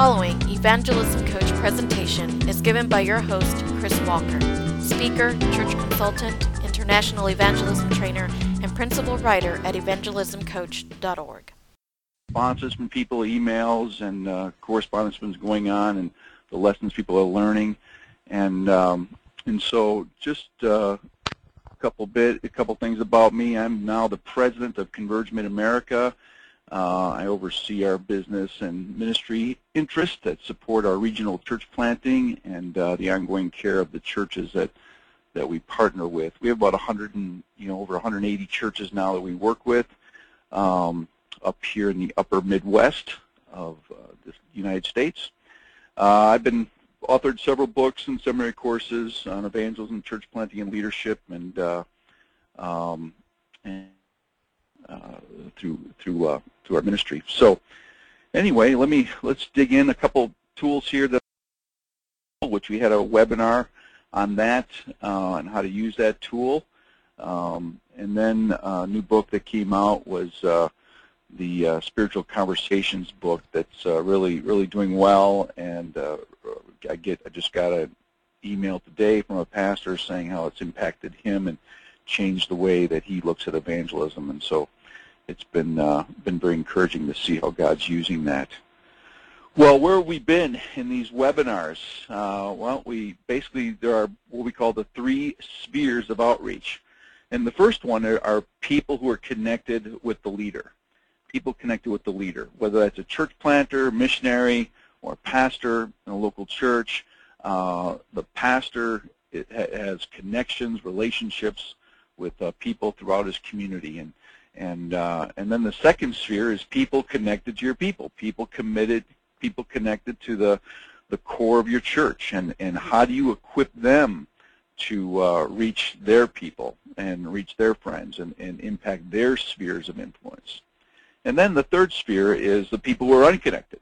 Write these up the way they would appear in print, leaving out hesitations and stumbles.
following Evangelism Coach presentation is given by your host, Chris Walker, speaker, church consultant, international evangelism trainer, and principal writer at evangelismcoach.org. Responses from people, emails, and correspondence that's going on, and the lessons people are learning, and so just a couple things about me. I'm now the president of Converge Mid-America. I oversee our business and ministry interests that support our regional church planting and the ongoing care of the churches that we partner with. We have about over 180 churches now that we work with up here in the upper Midwest of the United States. I've been authored several books and seminary courses on evangelism, church planting, and leadership, and through our ministry. So anyway, let's dig in a couple tools here which we had a webinar on that and how to use that tool. And then a new book that came out was the Spiritual Conversations book that's really doing well, and I just got an email today from a pastor saying how it's impacted him and changed the way that he looks at evangelism, and so it's been very encouraging to see how God's using that. Well, where have we been in these webinars? Well, there are what we call the 3 spheres of outreach, and the first one are people who are connected with the leader. People connected with the leader, whether that's a church planter, missionary, or a pastor in a local church. The pastor has connections, relationships with people throughout his community, and then the second sphere is people connected to your people, people connected to the core of your church, and how do you equip them to reach their people and reach their friends and impact their spheres of influence. And then the third sphere is the people who are unconnected,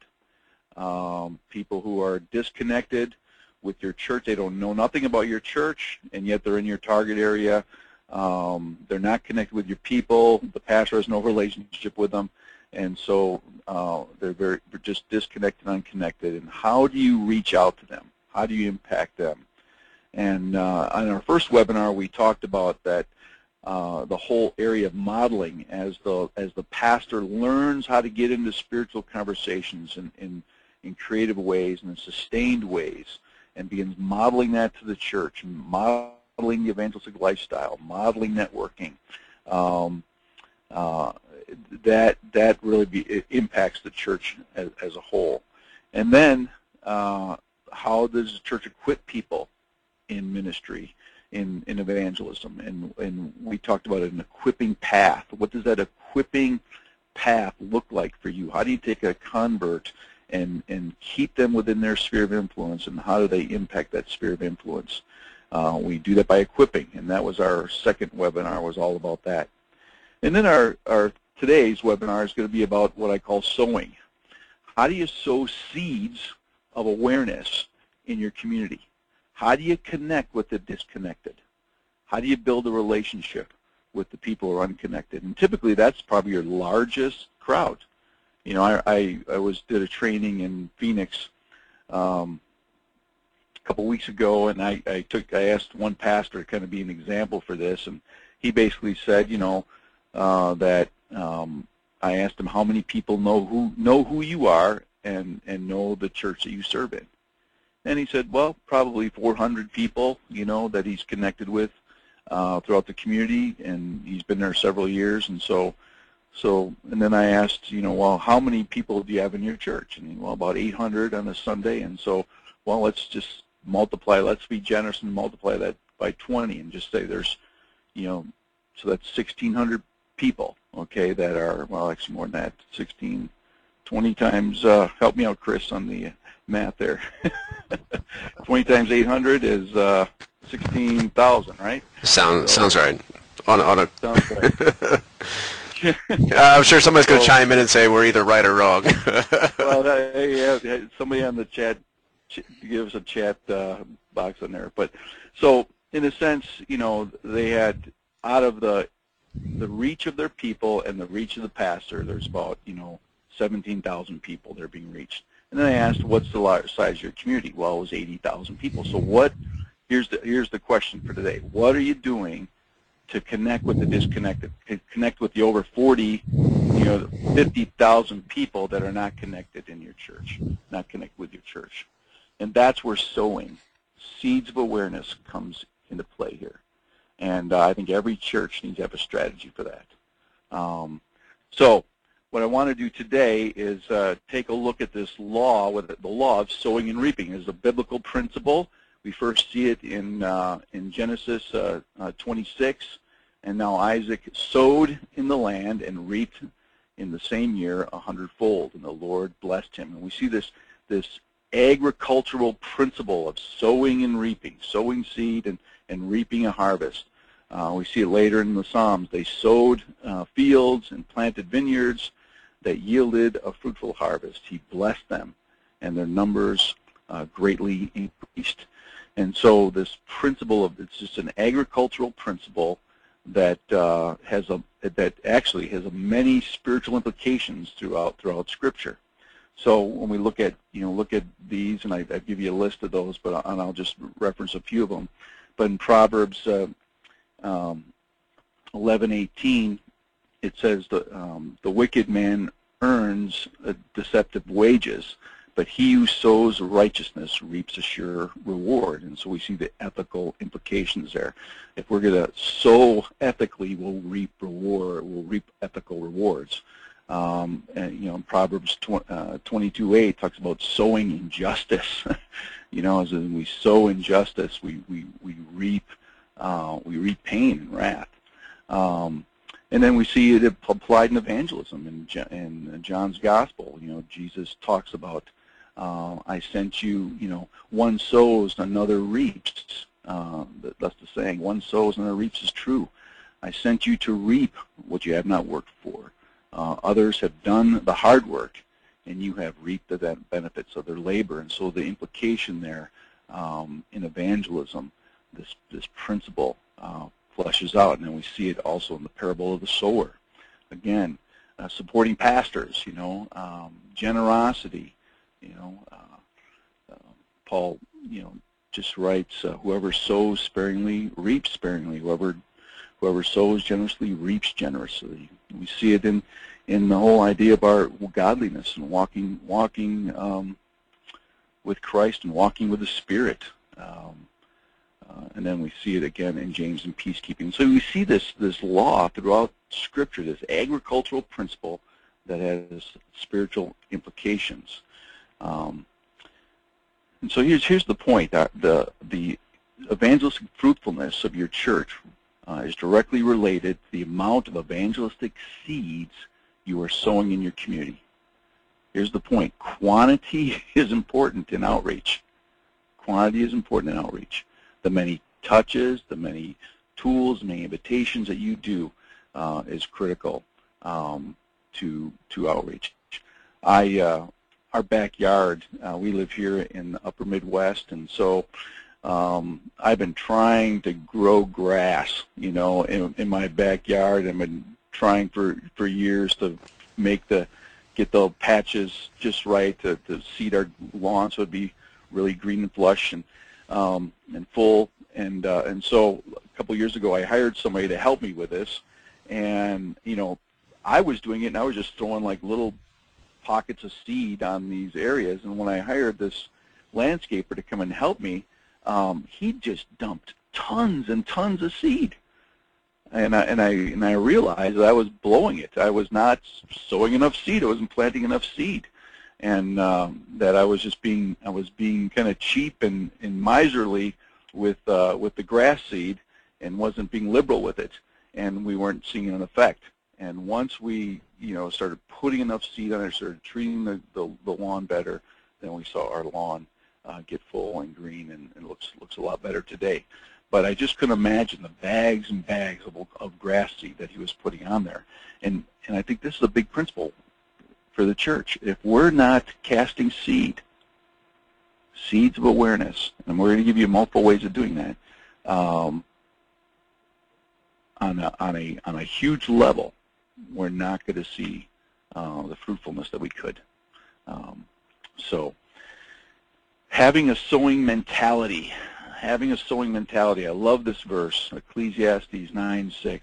people who are disconnected with your church. They don't know nothing about your church, and yet they're in your target area. They're not connected with your people. The pastor has no relationship with them, and so they're just disconnected, unconnected. And how do you reach out to them? How do you impact them? And on our first webinar, we talked about that. The whole area of modeling as the pastor learns how to get into spiritual conversations in creative ways and in sustained ways, and begins modeling that to the church, modeling the evangelistic lifestyle, modeling networking. That really impacts the church as a whole. And then how does the church equip people in ministry? In evangelism, and we talked about an equipping path. What does that equipping path look like for you? How do you take a convert and keep them within their sphere of influence, and how do they impact that sphere of influence? We do that by equipping, and that was our second webinar, was all about that. And then our today's webinar is going to be about what I call sowing. How do you sow seeds of awareness in your community? How do you connect with the disconnected? How do you build a relationship with the people who are unconnected? And typically that's probably your largest crowd. You know, I did a training in Phoenix a couple weeks ago, and I asked one pastor to kind of be an example for this, and he basically said, you know, that I asked him how many people know who you are and know the church that you serve in. And he said, well, probably 400 people, you know, that he's connected with throughout the community, and he's been there several years. And and then I asked, you know, well, how many people do you have in your church? And well, about 800 on a Sunday. And so, well, let's just multiply. Let's be generous and multiply that by 20, and just say there's, you know, so that's 1,600 people, okay, that are, well, actually more than that, 20 times, help me out, Chris, on the math there. 20 times 800 is 16,000, right? Sounds right. Sounds right. I'm sure somebody's going to chime in and say we're either right or wrong. Well, hey, somebody on the chat, give us a chat box on there. But so, in a sense, you know, they had, out of the reach of their people and the reach of the pastor, there's about, you know, 17,000 people that are being reached. And then I asked, what's the size of your community? Well, it was 80,000 people. So here's the question for today. What are you doing to connect with the disconnected, connect with the over 50,000 people that are not connected in your church, not connected with your church? And that's where sowing, seeds of awareness, comes into play here. And I think every church needs to have a strategy for that. So what I want to do today is take a look at this law, the law of sowing and reaping. It's a biblical principle. We first see it in Genesis 26, and now Isaac sowed in the land and reaped in the same year 100-fold, and the Lord blessed him. And we see this agricultural principle of sowing and reaping, sowing seed and reaping a harvest. We see it later in the Psalms. They sowed fields and planted vineyards that yielded a fruitful harvest. He blessed them, and their numbers greatly increased. And so this principle it's just an agricultural principle that actually has many spiritual implications throughout Scripture. So when we look at these, and I give you a list of those, but I'll just reference a few of them. But in Proverbs 11:18, it says the wicked man earns deceptive wages, but he who sows righteousness reaps a sure reward. And so we see the ethical implications there. If we're going to sow ethically, we'll reap ethical rewards. And in Proverbs 22:8 talks about sowing injustice. As we sow injustice, we reap pain and wrath. And then we see it applied in evangelism in John's Gospel. Jesus talks about, I sent you, one sows, another reaps. That's the saying, one sows, another reaps is true. I sent you to reap what you have not worked for. Others have done the hard work, and you have reaped the benefits of their labor. And so the implication there in evangelism, this principle fleshes out, and then we see it also in the parable of the sower. Again, supporting pastors, generosity, Paul, just writes, whoever sows sparingly reaps sparingly. Whoever sows generously reaps generously. We see it in the whole idea of our godliness and walking with Christ and walking with the Spirit. And then we see it again in James and peacekeeping. So we see this law throughout Scripture, this agricultural principle that has spiritual implications. And so here's the point. The evangelistic fruitfulness of your church is directly related to the amount of evangelistic seeds you are sowing in your community. Here's the point. Quantity is important in outreach. Quantity is important in outreach. The many touches, the many tools, the many invitations that you do is critical to outreach. Our backyard, we live here in the upper Midwest, and so I've been trying to grow grass, in my backyard. I've been trying for years to get the patches just right to seed our lawn so it'd be really green and flush and full. And so a couple years ago, I hired somebody to help me with this, and I was doing it, and I was just throwing like little pockets of seed on these areas. And when I hired this landscaper to come and help me, he just dumped tons and tons of seed, and I realized that I was blowing it. I was not sowing enough seed. I wasn't planting enough seed, and that I was being kind of cheap and miserly with the grass seed, and wasn't being liberal with it, and we weren't seeing an effect. And once we started putting enough seed on it, started treating the lawn better, then we saw our lawn get full and green, and looks a lot better today. But I just couldn't imagine the bags and bags of grass seed that he was putting on there. And I think this is a big principle for the church. If we're not casting seeds of awareness, and we're going to give you multiple ways of doing that, on a huge level, we're not going to see the fruitfulness that we could. So having a sowing mentality. Having a sowing mentality. I love this verse, Ecclesiastes 9:6.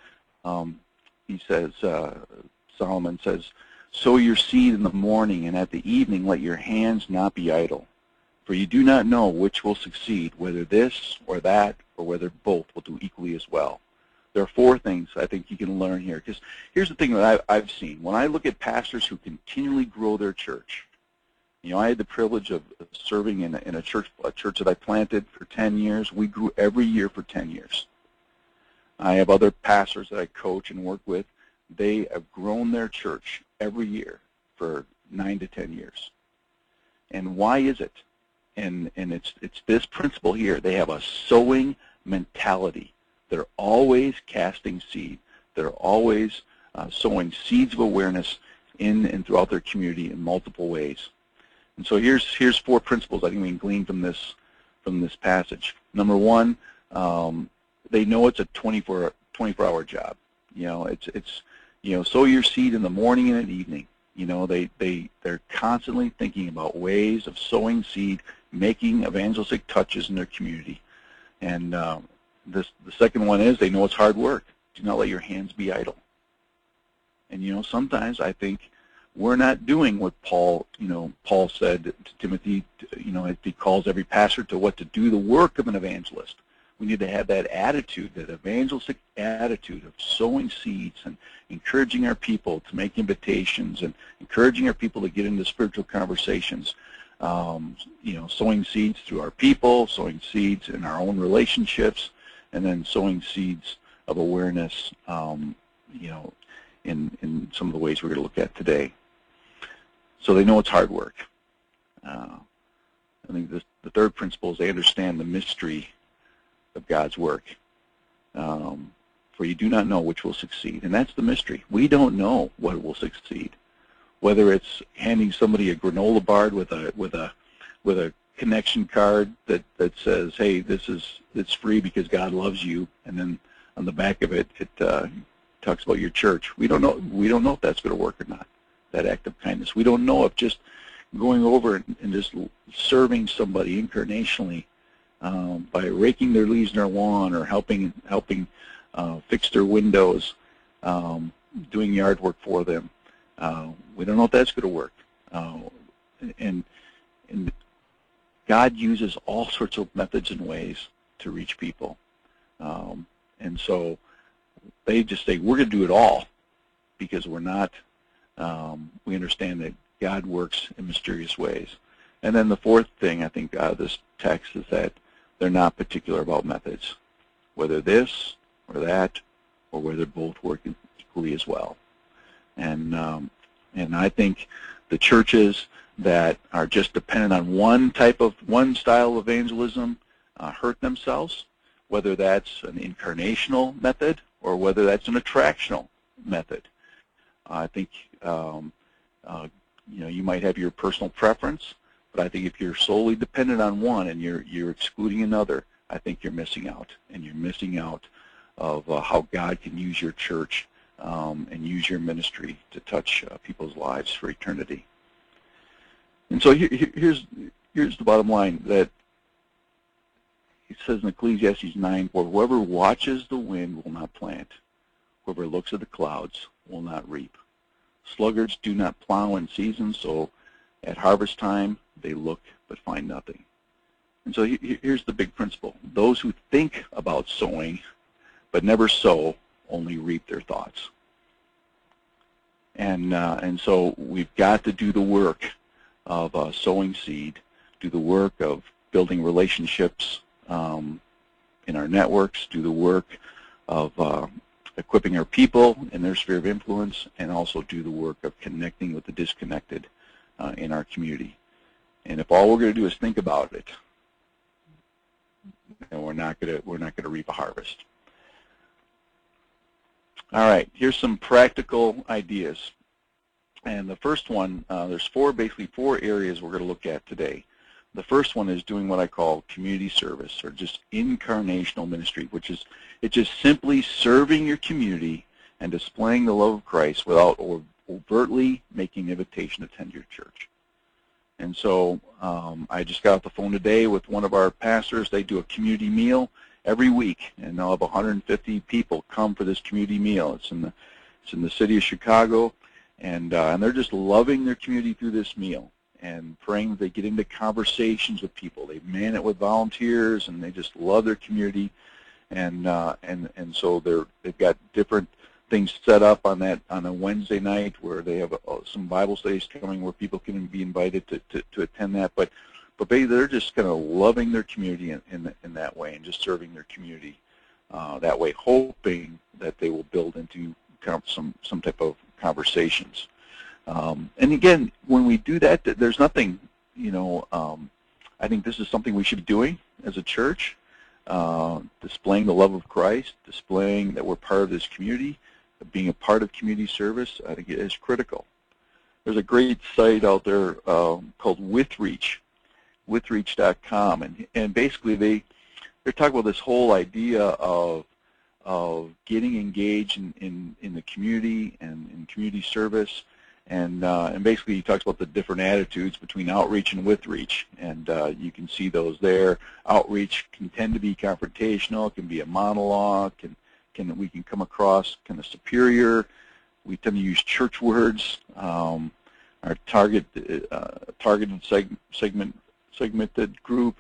He says, Solomon says, sow your seed in the morning, and at the evening let your hands not be idle. For you do not know which will succeed, whether this or that, or whether both will do equally as well. There are 4 things I think you can learn here. Because here's the thing that I've seen. When I look at pastors who continually grow their church, you know, I had the privilege of serving in a church that I planted for 10 years. We grew every year for 10 years. I have other pastors that I coach and work with. They have grown their church every year for 9 to 10 years. And why is it? And it's this principle here. They have a sowing mentality. They're always casting seed. They're always sowing seeds of awareness in and throughout their community in multiple ways. And so here's 4 principles I think we can glean from this passage. Number 1, they know it's a 24-hour job. You know, it's sow your seed in the morning and at evening. You know, they're constantly thinking about ways of sowing seed, making evangelistic touches in their community. And the second one is they know it's hard work. Do not let your hands be idle. And you know, sometimes I think we're not doing what Paul said to Timothy. You know, he calls every pastor to what to do the work of an evangelist. We need to have that attitude, that evangelistic attitude of sowing seeds and encouraging our people to make invitations and encouraging our people to get into spiritual conversations. You know, sowing seeds through our people, sowing seeds in our own relationships, and then sowing seeds of awareness, you know, in some of the ways we're going to look at today. So they know it's hard work. I think the third principle is they understand the mystery of God's work. For you do not know which will succeed, and that's the mystery. We don't know what will succeed. Whether it's handing somebody a granola bar with a connection card that says, "Hey, it's free because God loves you," and then on the back of it talks about your church. We don't know if that's going to work or not. That act of kindness. We don't know if just going over and just serving somebody incarnationally by raking their leaves in their lawn or helping fix their windows, doing yard work for them. We don't know if that's going to work. And God uses all sorts of methods and ways to reach people. And so they just say, we're going to do it all because we're not, we understand that God works in mysterious ways. And then the fourth thing I think out of this text is that they're not particular about methods, whether this or that or whether both work equally as well. And I think the churches that are just dependent on one style of evangelism hurt themselves, whether that's an incarnational method or whether that's an attractional method. I think you know, you might have your personal preference, but I think if you're solely dependent on one and you're excluding another, I think you're missing out, and you're missing out of how God can use your church and use your ministry to touch people's lives for eternity. And so here's the bottom line, that it says in Ecclesiastes 9, "For whoever watches the wind will not plant. Whoever looks at the clouds will not reap. Sluggards do not plow in season, so at harvest time they look but find nothing." And so here's the big principle. Those who think about sowing but never sow only reap their thoughts. And so we've got to do the work of sowing seed, do the work of building relationships in our networks, do the work of equipping our people in their sphere of influence, and also do the work of connecting with the disconnected in our community. And if all we're going to do is think about it, then we're not going to reap a harvest. All right, here's some practical ideas. And the first one, there's basically four areas we're going to look at today. The first one is doing what I call community service, or just incarnational ministry, which is it's just simply serving your community and displaying the love of Christ without overtly making an invitation to attend your church. And so I just got off the phone today with one of our pastors. They do a community meal every week, and they'll have 150 people come for this community meal. It's in the city of Chicago, and they're just loving their community through this meal and praying that they get into conversations with people. They man it with volunteers, and they just love their community, and so they've got different things set up on a Wednesday night where they have some Bible studies coming where people can be invited to attend that. But they're just kind of loving their community in that way and just serving their community that way, hoping that they will build into some type of conversations. And again, when we do that, there's nothing, I think this is something we should be doing as a church, displaying the love of Christ, displaying that we're part of this community, being a part of community service. I think it is critical. There's a great site out there called WithReach, withreach.com, and basically they're talking about this whole idea of getting engaged in the community and in community service, and basically he talks about the different attitudes between outreach and withreach, and you can see those there. Outreach can tend to be confrontational, it can be a monologue, we can come across kind of superior. We tend to use church words. Our targeted segmented group.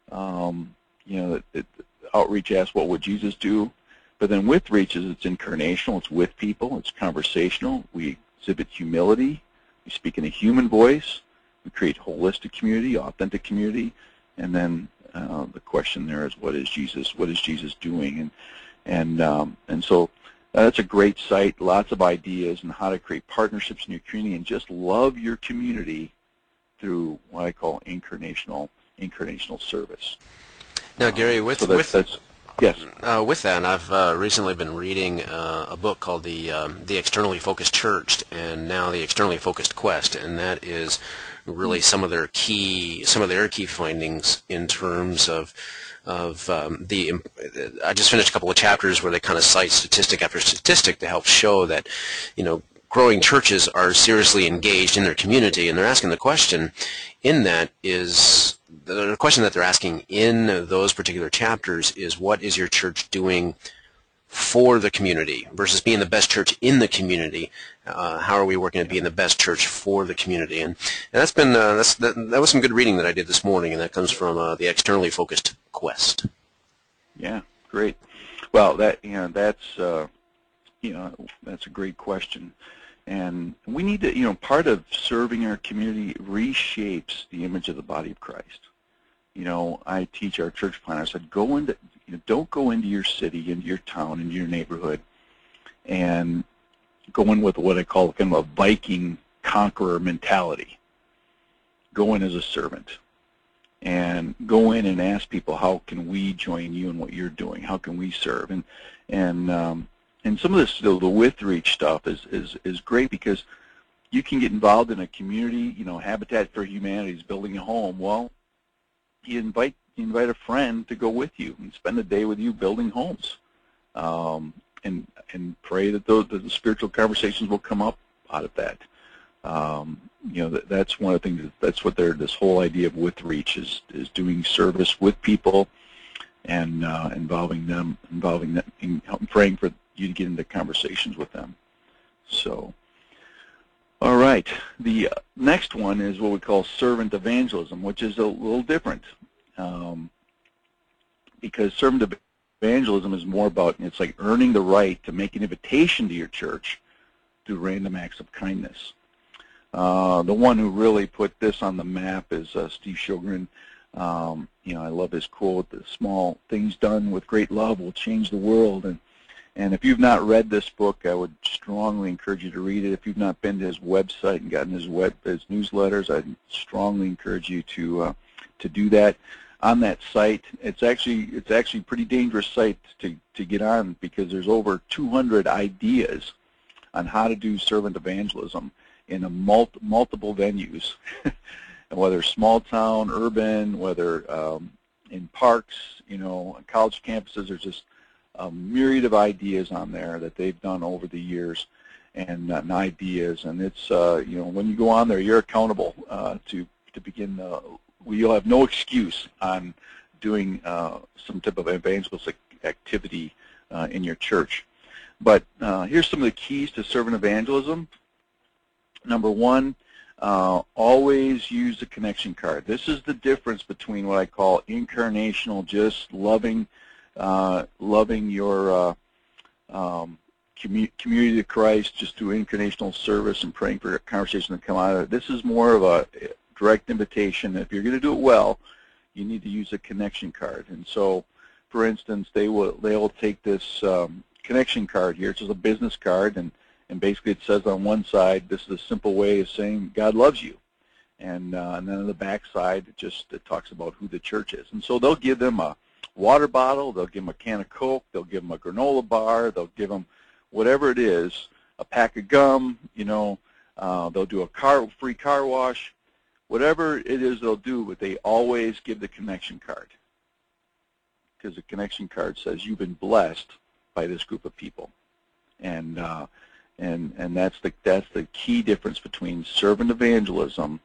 Outreach asks, "What would Jesus do?" But then WithReach it's incarnational. It's with people. It's conversational. We exhibit humility. We speak in a human voice. We create holistic community, authentic community. And then the question there is, what is Jesus? What is Jesus doing? And so that's a great site. Lots of ideas on how to create partnerships in your community and just love your community through what I call incarnational service. Now, Gary, yes. with that, I've recently been reading a book called the Externally Focused Church, and now the Externally Focused Quest, and that is really some of their key findings in terms of I just finished a couple of chapters where they kind of cite statistic after statistic to help show that, growing churches are seriously engaged in their community, and they're asking the question in that is, the question that they're asking in those particular chapters is, what is your church doing for the community versus being the best church in the community? How are we working to be in the best church for the community? And that's been that was some good reading that I did this morning, and that comes from the Externally Focused Quest. Yeah, great. Well, that's a great question, and we need to, part of serving our community reshapes the image of the body of Christ. I teach our church planners, I said, don't go into your city, into your town, into your neighborhood, and go in with what I call kind of a Viking conqueror mentality. Go in as a servant, and go in and ask people, how can we join you in what you're doing? How can we serve? And some of this, the WithReach stuff is great because you can get involved in a community. Habitat for Humanity is building a home. Well, you invite a friend to go with you and spend a day with you building homes, and pray that the spiritual conversations will come up out of that. That's one of the things. That's what this whole idea of WithReach is doing service with people, and involving them, in praying for you to get into conversations with them. So, all right. The next one is what we call servant evangelism, which is a little different, because servant evangelism is more about, it's like earning the right to make an invitation to your church through random acts of kindness. The one who really put this on the map is Steve Sjogren. I love his quote, "The small things done with great love will change the world." And if you've not read this book, I would strongly encourage you to read it. If you've not been to his website and gotten his newsletters, I'd strongly encourage you to do that. On that site, it's actually a pretty dangerous site to get on, because there's over 200 ideas on how to do servant evangelism in multiple venues, whether small town, urban, whether in parks, on college campuses. There's just a myriad of ideas on there that they've done over the years, and ideas. And it's when you go on there, you're accountable to to begin. You'll have no excuse on doing some type of evangelistic activity in your church. But here's some of the keys to servant evangelism. Number one, always use the connection card. This is the difference between what I call incarnational, just loving your community of Christ, just do incarnational service and praying for a conversation to come out of it. This is more of a direct invitation. If you're going to do it well, you need to use a connection card. And so, for instance, they will take this connection card here. It's just a business card, and basically it says on one side, this is a simple way of saying God loves you. And then on the back side, it talks about who the church is. And so they'll give them a water bottle, they'll give them a can of Coke, they'll give them a granola bar, they'll give them whatever it is, a pack of gum, they'll do a free car wash, whatever it is they'll do, but they always give the connection card, because the connection card says you've been blessed by this group of people. And that's the key difference between servant evangelism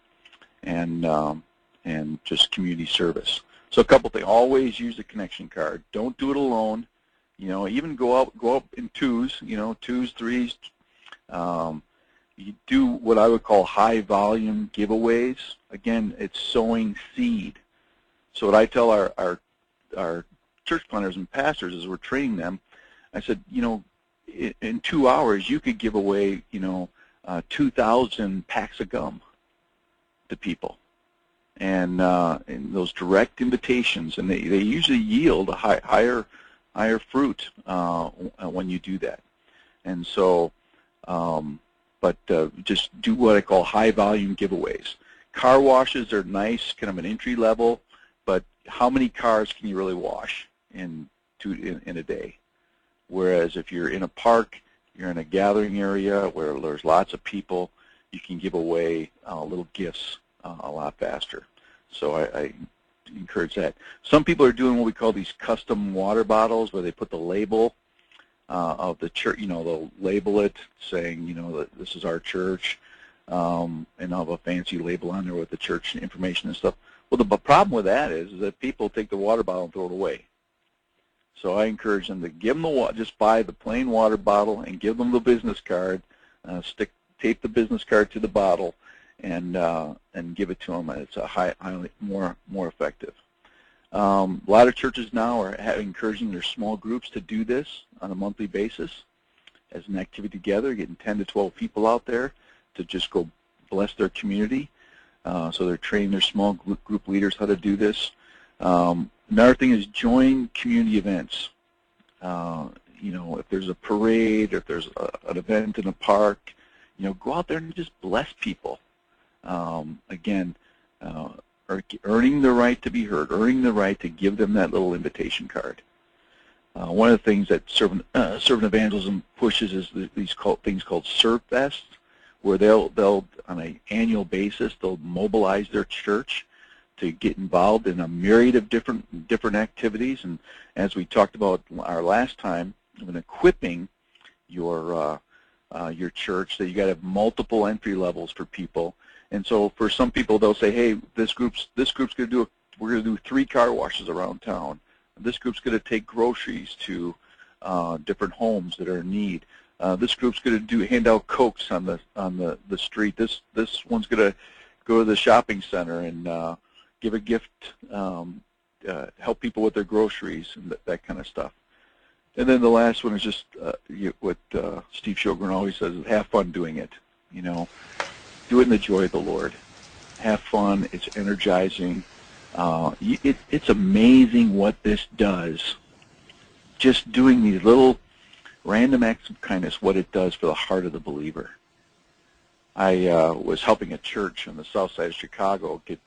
and just community service. So a couple things: always use the connection card. Don't do it alone. Even go up in twos. Twos, threes. You do what I would call high volume giveaways. Again, it's sowing seed. So what I tell our church planners and pastors as we're training them, I said, in 2 hours you could give away 2,000 packs of gum to people, and those direct invitations, and they usually yield a higher fruit when you do that. And so, but just do what I call high volume giveaways. Car washes are nice, kind of an entry level, but how many cars can you really wash in a day? Whereas if you're in a park, you're in a gathering area where there's lots of people, you can give away little gifts a lot faster. So I encourage that. Some people are doing what we call these custom water bottles, where they put the label of the church. They'll label it saying, that this is our church, and they'll have a fancy label on there with the church information and stuff. Well, the problem with that is that people take the water bottle and throw it away. So I encourage them to give them just buy the plain water bottle and give them the business card, tape the business card to the bottle, and give it to them. It's a highly more effective. A lot of churches now are encouraging their small groups to do this on a monthly basis as an activity together, getting 10 to 12 people out there to just go bless their community. So they're training their small group leaders how to do this. Another thing is join community events. If there's a parade, or if there's an event in a park, go out there and just bless people. Again, earning the right to be heard, earning the right to give them that little invitation card. One of the things that servant evangelism pushes is these things called Serve Fests, where they'll on an annual basis they'll mobilize their church to get involved in a myriad of different activities. And as we talked about our last time, when equipping your church, that you got to have multiple entry levels for people. And so for some people, they'll say, hey, this group's going to we're going to do 3 car washes around town. This group's going to take groceries to different homes that are in need. This group's going to hand out Cokes on the street. This one's going to go to the shopping center and give a gift, help people with their groceries and that kind of stuff. And then the last one is just what Steve Sjogren always says: is have fun doing it. Do it in the joy of the Lord. Have fun. It's energizing. It's amazing what this does. Just doing these little random acts of kindness, what it does for the heart of the believer. I was helping a church on the south side of Chicago get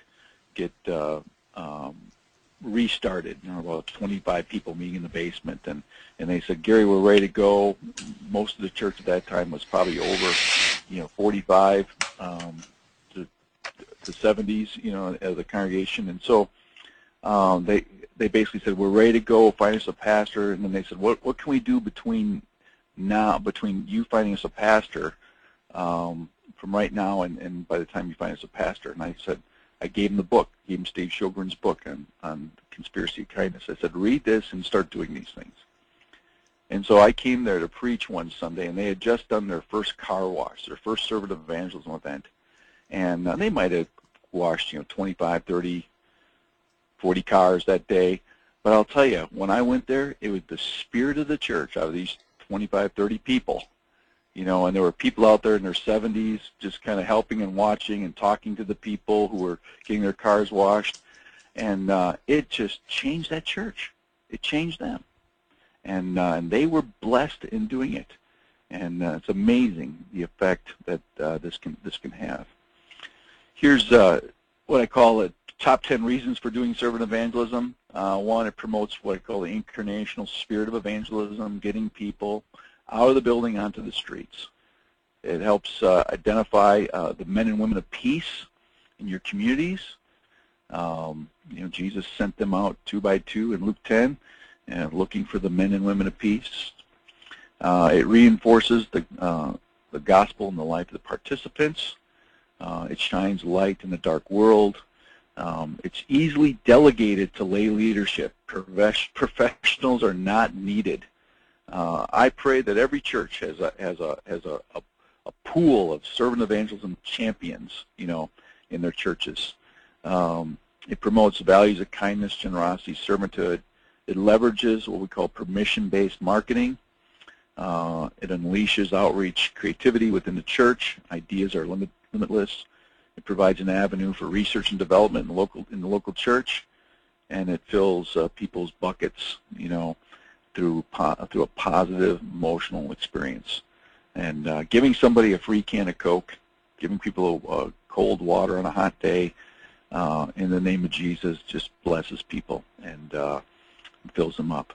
restarted. About 25 people meeting in the basement, and they said, Gary, we're ready to go. Most of the church at that time was probably over 45 to 70s, of the congregation. And so they basically said, we're ready to go, find us a pastor. And then they said, what can we do between you finding us a pastor from right now and by the time you find us a pastor? And I said, I gave him the book, gave him Steve Sjogren's book on Conspiracy of Kindness. I said, read this and start doing these things. And so I came there to preach one Sunday, and they had just done their first car wash, their first servant evangelism event. And they might have washed, 25, 30, 40 cars that day. But I'll tell you, when I went there, it was the spirit of the church out of these 25, 30 people. And there were people out there in their 70s just kind of helping and watching and talking to the people who were getting their cars washed. And it just changed that church. It changed them. And they were blessed in doing it. And it's amazing the effect that this can have. Here's what I call it top 10 reasons for doing servant evangelism. One, it promotes what I call the incarnational spirit of evangelism, getting people out of the building onto the streets. It helps identify the men and women of peace in your communities. Jesus sent them out 2 by 2 in Luke 10, and looking for the men and women of peace. It reinforces the gospel in the life of the participants. It shines light in the dark world. It's easily delegated to lay leadership. Professionals are not needed. I pray that every church has a pool of servant evangelism champions, in their churches. It promotes values of kindness, generosity, servanthood. It leverages what we call permission-based marketing. It unleashes outreach creativity within the church. Ideas are limitless. It provides an avenue for research and development in the local church, and it fills people's buckets, through a positive emotional experience. And giving somebody a free can of Coke, giving people cold water on a hot day, in the name of Jesus, just blesses people and fills them up.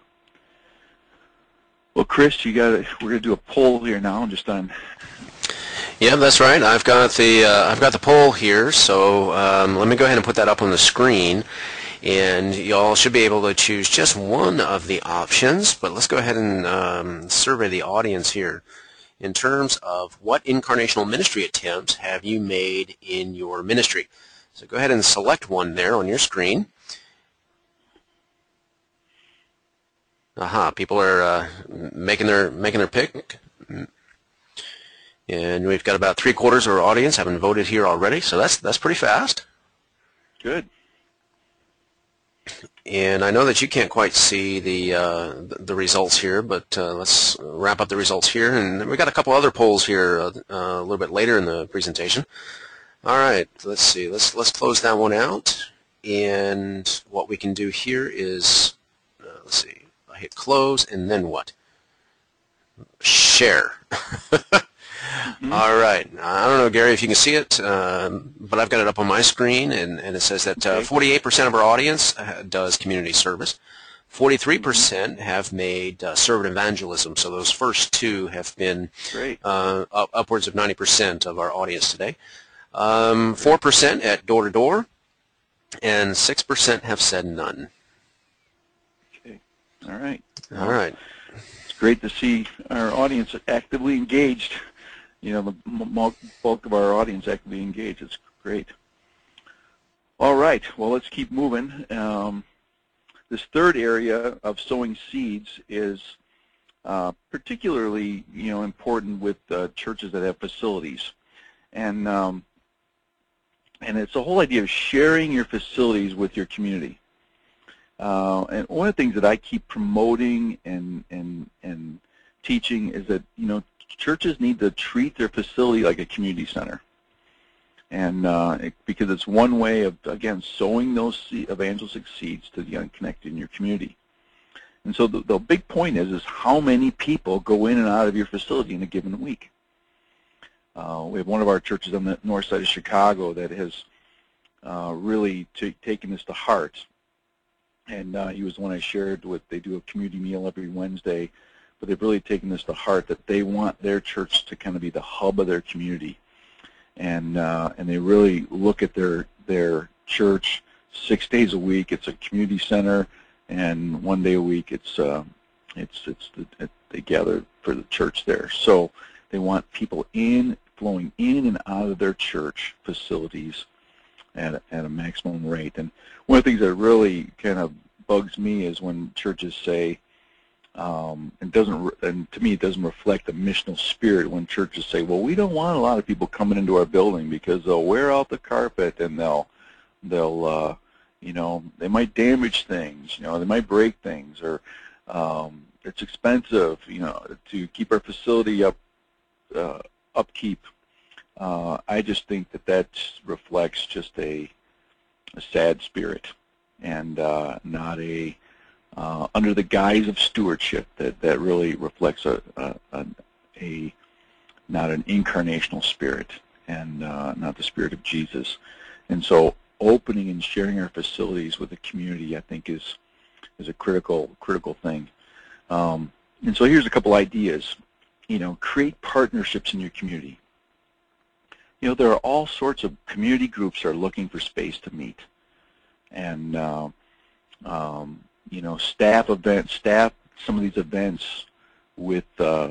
Well, Chris, we're going to do a poll here now, just on. Yeah, that's right. I've got the poll here, so let me go ahead and put that up on the screen, and y'all should be able to choose just one of the options. But let's go ahead and survey the audience here in terms of what incarnational ministry attempts have you made in your ministry. So go ahead and select one there on your screen. Aha, people are making their pick. And we've got about 3/4 of our audience having voted here already, so that's pretty fast. Good. And I know that you can't quite see the results here, but let's wrap up the results here. And we've got a couple other polls here a little bit later in the presentation. All right, let's see. Let's close that one out. And what we can do here is, let's see. I hit close, and then what? Share. All right. I don't know, Gary, if you can see it, but I've got it up on my screen, and it says that 48% of our audience does community service. 43% have made servant evangelism, so those first two have been upwards of 90% of our audience today. 4% at door-to-door, and 6% have said none. Okay. All right. All right. It's great to see our audience actively engaged. The bulk of our audience actively engaged. It's great. All right. Well, let's keep moving. This third area of sowing seeds is particularly, important with churches that have facilities, and it's the whole idea of sharing your facilities with your community. And one of the things that I keep promoting and teaching is that, churches need to treat their facility like a community center. And because it's one way of, again, sowing those evangelistic seeds to the unconnected in your community. And so the big point is how many people go in and out of your facility in a given week. We have one of our churches on the north side of Chicago that has really taken this to heart. And he was the one I shared with. They do a community meal every Wednesday, but they've really taken this to heart that they want their church to kind of be the hub of their community. And they really look at their church 6 days a week. It's a community center, and 1 day a week they gather for the church there. So they want people flowing in and out of their church facilities at a maximum rate. And one of the things that really kind of bugs me is when churches say, and to me it doesn't reflect the missional spirit when churches say, well, we don't want a lot of people coming into our building because they'll wear out the carpet and they'll they might damage things, they might break things, or it's expensive, to keep our facility upkeep. I just think that reflects just a sad spirit, and not a under the guise of stewardship that really reflects not an incarnational spirit, and not the spirit of Jesus. And so opening and sharing our facilities with the community, I think, is a critical thing. And so here's a couple ideas. Create partnerships in your community. There are all sorts of community groups that are looking for space to meet, and staff some of these events with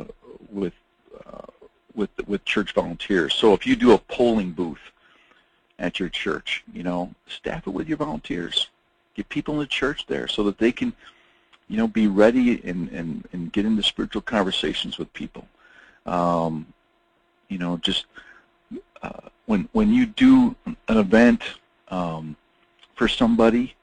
church volunteers. So if you do a polling booth at your church, staff it with your volunteers. Get people in the church there so that they can, be ready and get into spiritual conversations with people. When you do an event for somebody,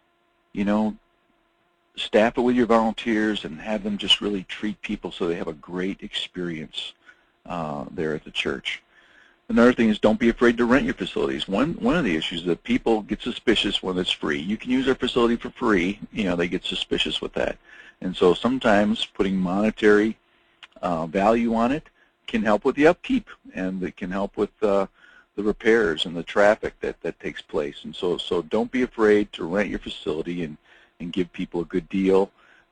staff it with your volunteers and have them just really treat people so they have a great experience there at the church. Another thing is, don't be afraid to rent your facilities. One of the issues is that people get suspicious when it's free. You can use our facility for free. They get suspicious with that. And so sometimes putting monetary value on it can help with the upkeep, and it can help with the repairs and the traffic that takes place. And so don't be afraid to rent your facility and give people a good deal.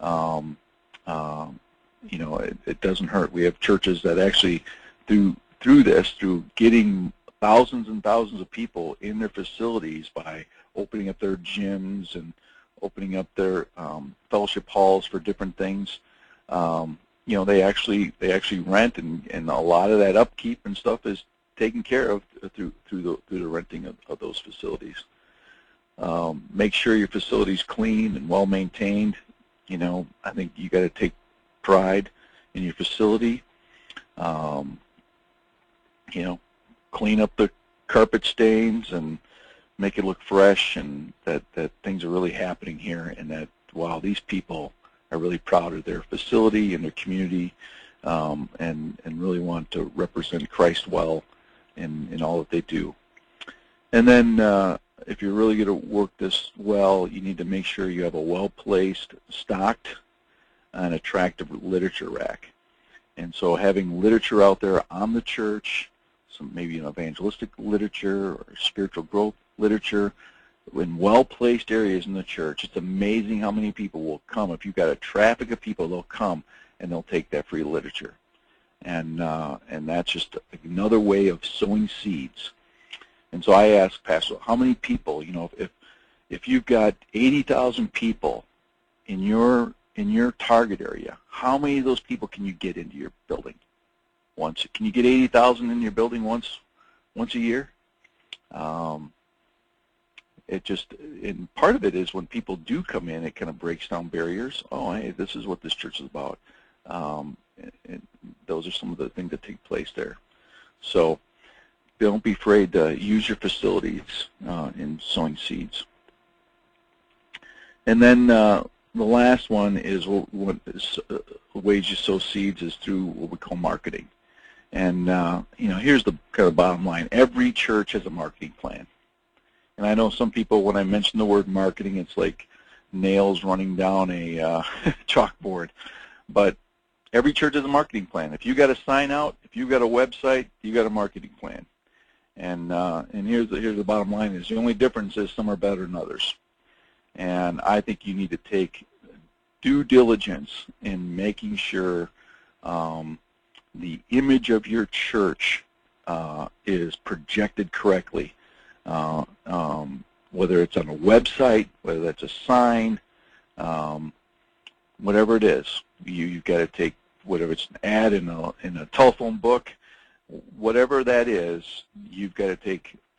It doesn't hurt. We have churches that actually, through getting thousands and thousands of people in their facilities by opening up their gyms and opening up their fellowship halls for different things, they actually rent, and a lot of that upkeep and stuff is taken care of through the renting of those facilities. Make sure your facility's clean and well maintained. I think you got to take pride in your facility. Clean up the carpet stains and make it look fresh, and that things are really happening here, and that, wow, these people are really proud of their facility and their community, and really want to represent Christ well in all that they do. And then if you're really going to work this well, you need to make sure you have a well-placed, stocked, and attractive literature rack. And so having literature out there on the church, maybe an evangelistic literature or spiritual growth literature, in well-placed areas in the church, it's amazing how many people will come. If you've got a traffic of people, they'll come and they'll take that free literature. And that's just another way of sowing seeds. And so I asked Pastor, how many people, if you've got 80,000 people in your target area, how many of those people can you get into your building? Once? Can you get 80,000 in your building once a year? And part of it is when people do come in, it kind of breaks down barriers. Oh, hey, this is what this church is about. And those are some of the things that take place there. So don't be afraid to use your facilities in sowing seeds. And then the last one is ways you sow seeds is through what we call marketing. And here's the kind of bottom line. Every church has a marketing plan. And I know some people, when I mention the word marketing, it's like nails running down a chalkboard. But every church has a marketing plan. If you got a sign out, if you got a website, you got a marketing plan. And here's the bottom line is the only difference is some are better than others. And I think you need to take due diligence in making sure the image of your church is projected correctly, whether it's on a website, whether that's a sign, whatever it is. You've got to take, whatever it's an ad in a telephone book, whatever that is, you've got to take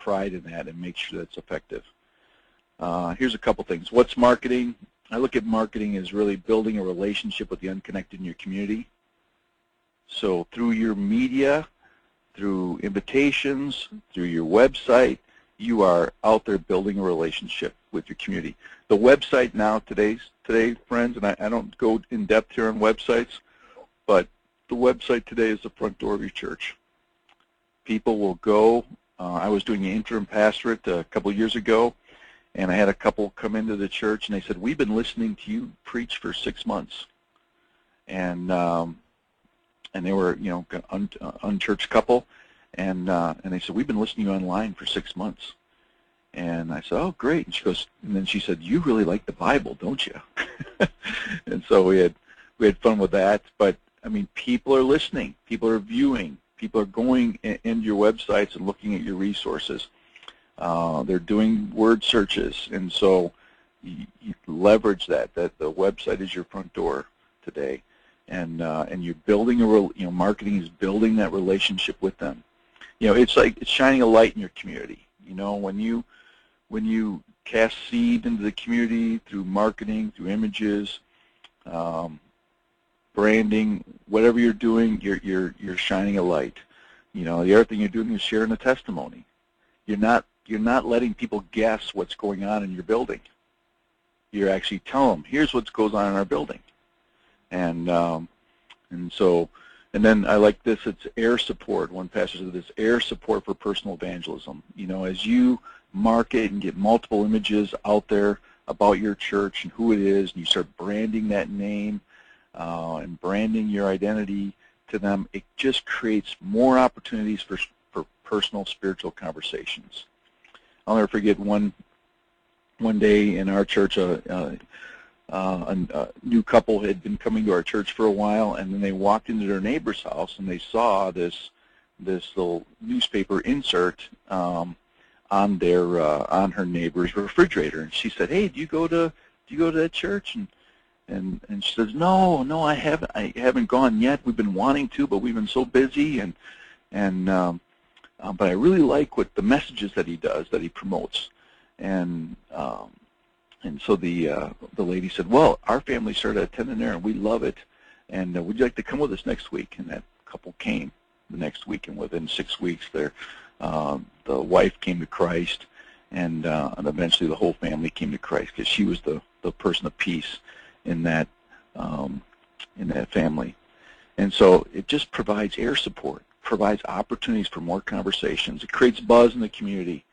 pride in that and make sure that's effective. Here's a couple things. What's marketing? I look at marketing as really building a relationship with the unconnected in your community. So through your media, through invitations, through your website, you are out there building a relationship with your community. The website now, today, friends, and I don't go in depth here on websites, but the website today is the front door of your church. People will go. I was doing an interim pastorate a couple of years ago, and I had a couple come into the church, and they said, "We've been listening to you preach for 6 months." And they were, you know, unchurched couple, and they said, "We've been listening to you online for 6 months." And I said, "Oh, great." And she goes, and then she said, "You really like the Bible, don't you?" And so we had fun with that. But I mean, people are listening, people are viewing, people are going into your websites and looking at your resources. They're doing word searches, and so you leverage that the website is your front door today, and you're building marketing is building that relationship with them. You know, it's like it's shining a light in your community. You know, when you cast seed into the community through marketing, through images, branding, whatever you're doing, you're shining a light. You know, the other thing you're doing is sharing a testimony. You're not letting people guess what's going on in your building. You're actually telling them, here's what goes on in our building. And then I like this, it's air support. One pastor said this, air support for personal evangelism. You know, as you market and get multiple images out there about your church and who it is, and you start branding that name and branding your identity to them, it just creates more opportunities for personal spiritual conversations. I'll never forget one day in our church, a new couple had been coming to our church for a while, and then they walked into their neighbor's house and they saw this little newspaper insert on her neighbor's refrigerator, and she said, "Hey, do you go to that church?" And she says, "No, I haven't gone yet. We've been wanting to, but we've been so busy, but I really like what the messages that he does, that he promotes." And so the lady said, "Well, our family started attending there, and we love it. And would you like to come with us next week?" And that couple came the next week, and within 6 weeks, the wife came to Christ, and eventually the whole family came to Christ because she was the person of peace in that family. And so it just provides air support, provides opportunities for more conversations. It creates buzz in the community.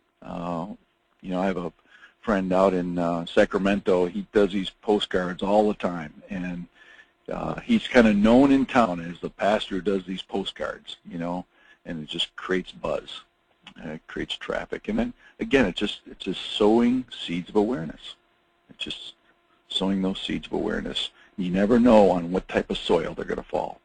You know, I have a friend out in Sacramento. He does these postcards all the time, and he's kind of known in town as the pastor who does these postcards, you know, and it just creates buzz. It creates traffic. And then, again, it's just sowing seeds of awareness. It's just sowing those seeds of awareness. You never know on what type of soil they're going to fall.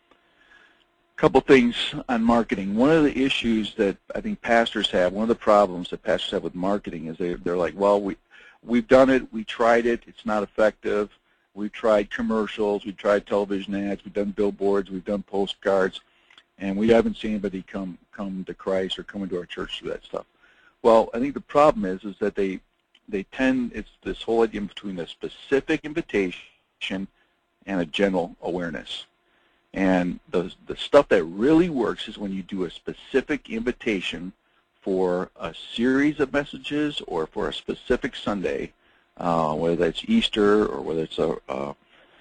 A couple things on marketing. One of the issues that I think pastors have, one of the problems that pastors have with marketing is they're like, well, we've done it, we tried it, it's not effective. We've tried commercials, we've tried television ads, we've done billboards, we've done postcards, and we haven't seen anybody come to Christ or come into our church through that stuff. Well, I think the problem is that they tend, it's this whole idea between a specific invitation and a general awareness. And the stuff that really works is when you do a specific invitation for a series of messages or for a specific Sunday, whether that's Easter or whether it's a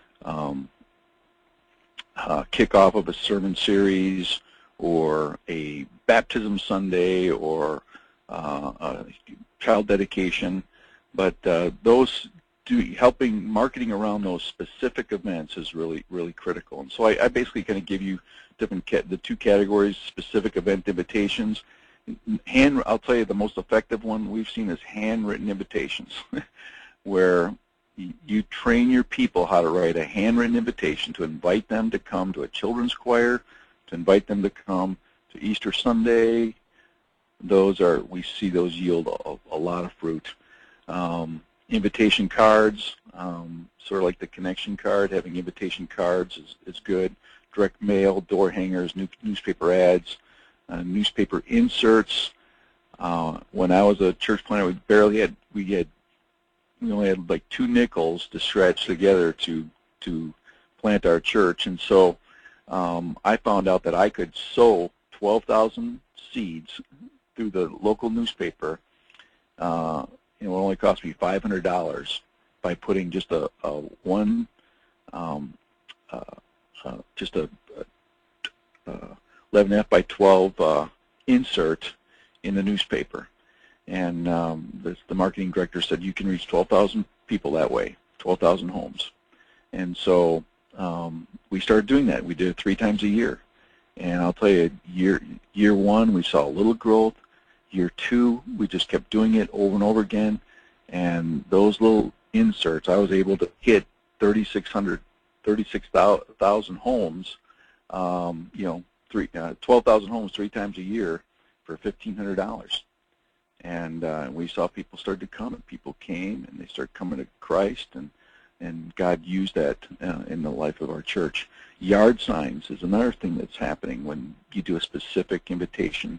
kickoff of a sermon series or a baptism Sunday or a child dedication. But helping marketing around those specific events is really, really critical. And so I basically kind of give you the two categories: specific event invitations. I'll tell you the most effective one we've seen is handwritten invitations, where you train your people how to write a handwritten invitation to invite them to come to a children's choir, to invite them to come to Easter Sunday. We see those yield a lot of fruit. Invitation cards, sort of like the connection card, having invitation cards is good. Direct mail, door hangers, newspaper ads, newspaper inserts, When I was a church planter, we only had like 2 nickels to stretch together to plant our church, and so I found out that I could sow 12,000 seeds through the local newspaper. It only cost me $500 by putting just a 11F by 12 insert in the newspaper, and the marketing director said you can reach 12,000 people that way, 12,000 homes, and so we started doing that. We did it 3 times a year, and I'll tell you, year 1 we saw a little growth. Year 2 we just kept doing it over and over again, and those little inserts, I was able to hit 36,000 homes, 12,000 homes 3 times a year for $1,500. And we saw people start to come, and people came, and they started coming to Christ, and God used that in the life of our church. Yard signs is another thing that's happening when you do a specific invitation,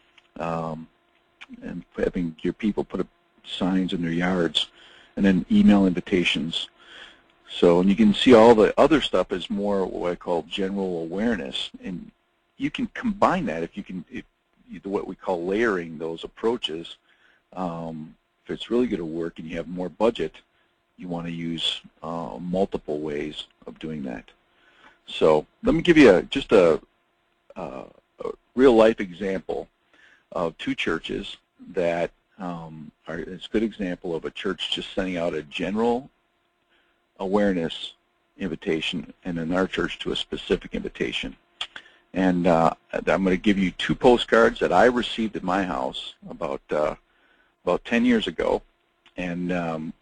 and having your people put up signs in their yards, and then email invitations. So, and you can see all the other stuff is more what I call general awareness, and you can combine that if what we call layering those approaches. If it's really going to work and you have more budget, you want to use multiple ways of doing that. So let me give you just a real-life example of 2 churches that it's a good example of a church just sending out a general awareness invitation, and in our church to a specific invitation. And I'm going to give you 2 postcards that I received at my house about 10 years ago, and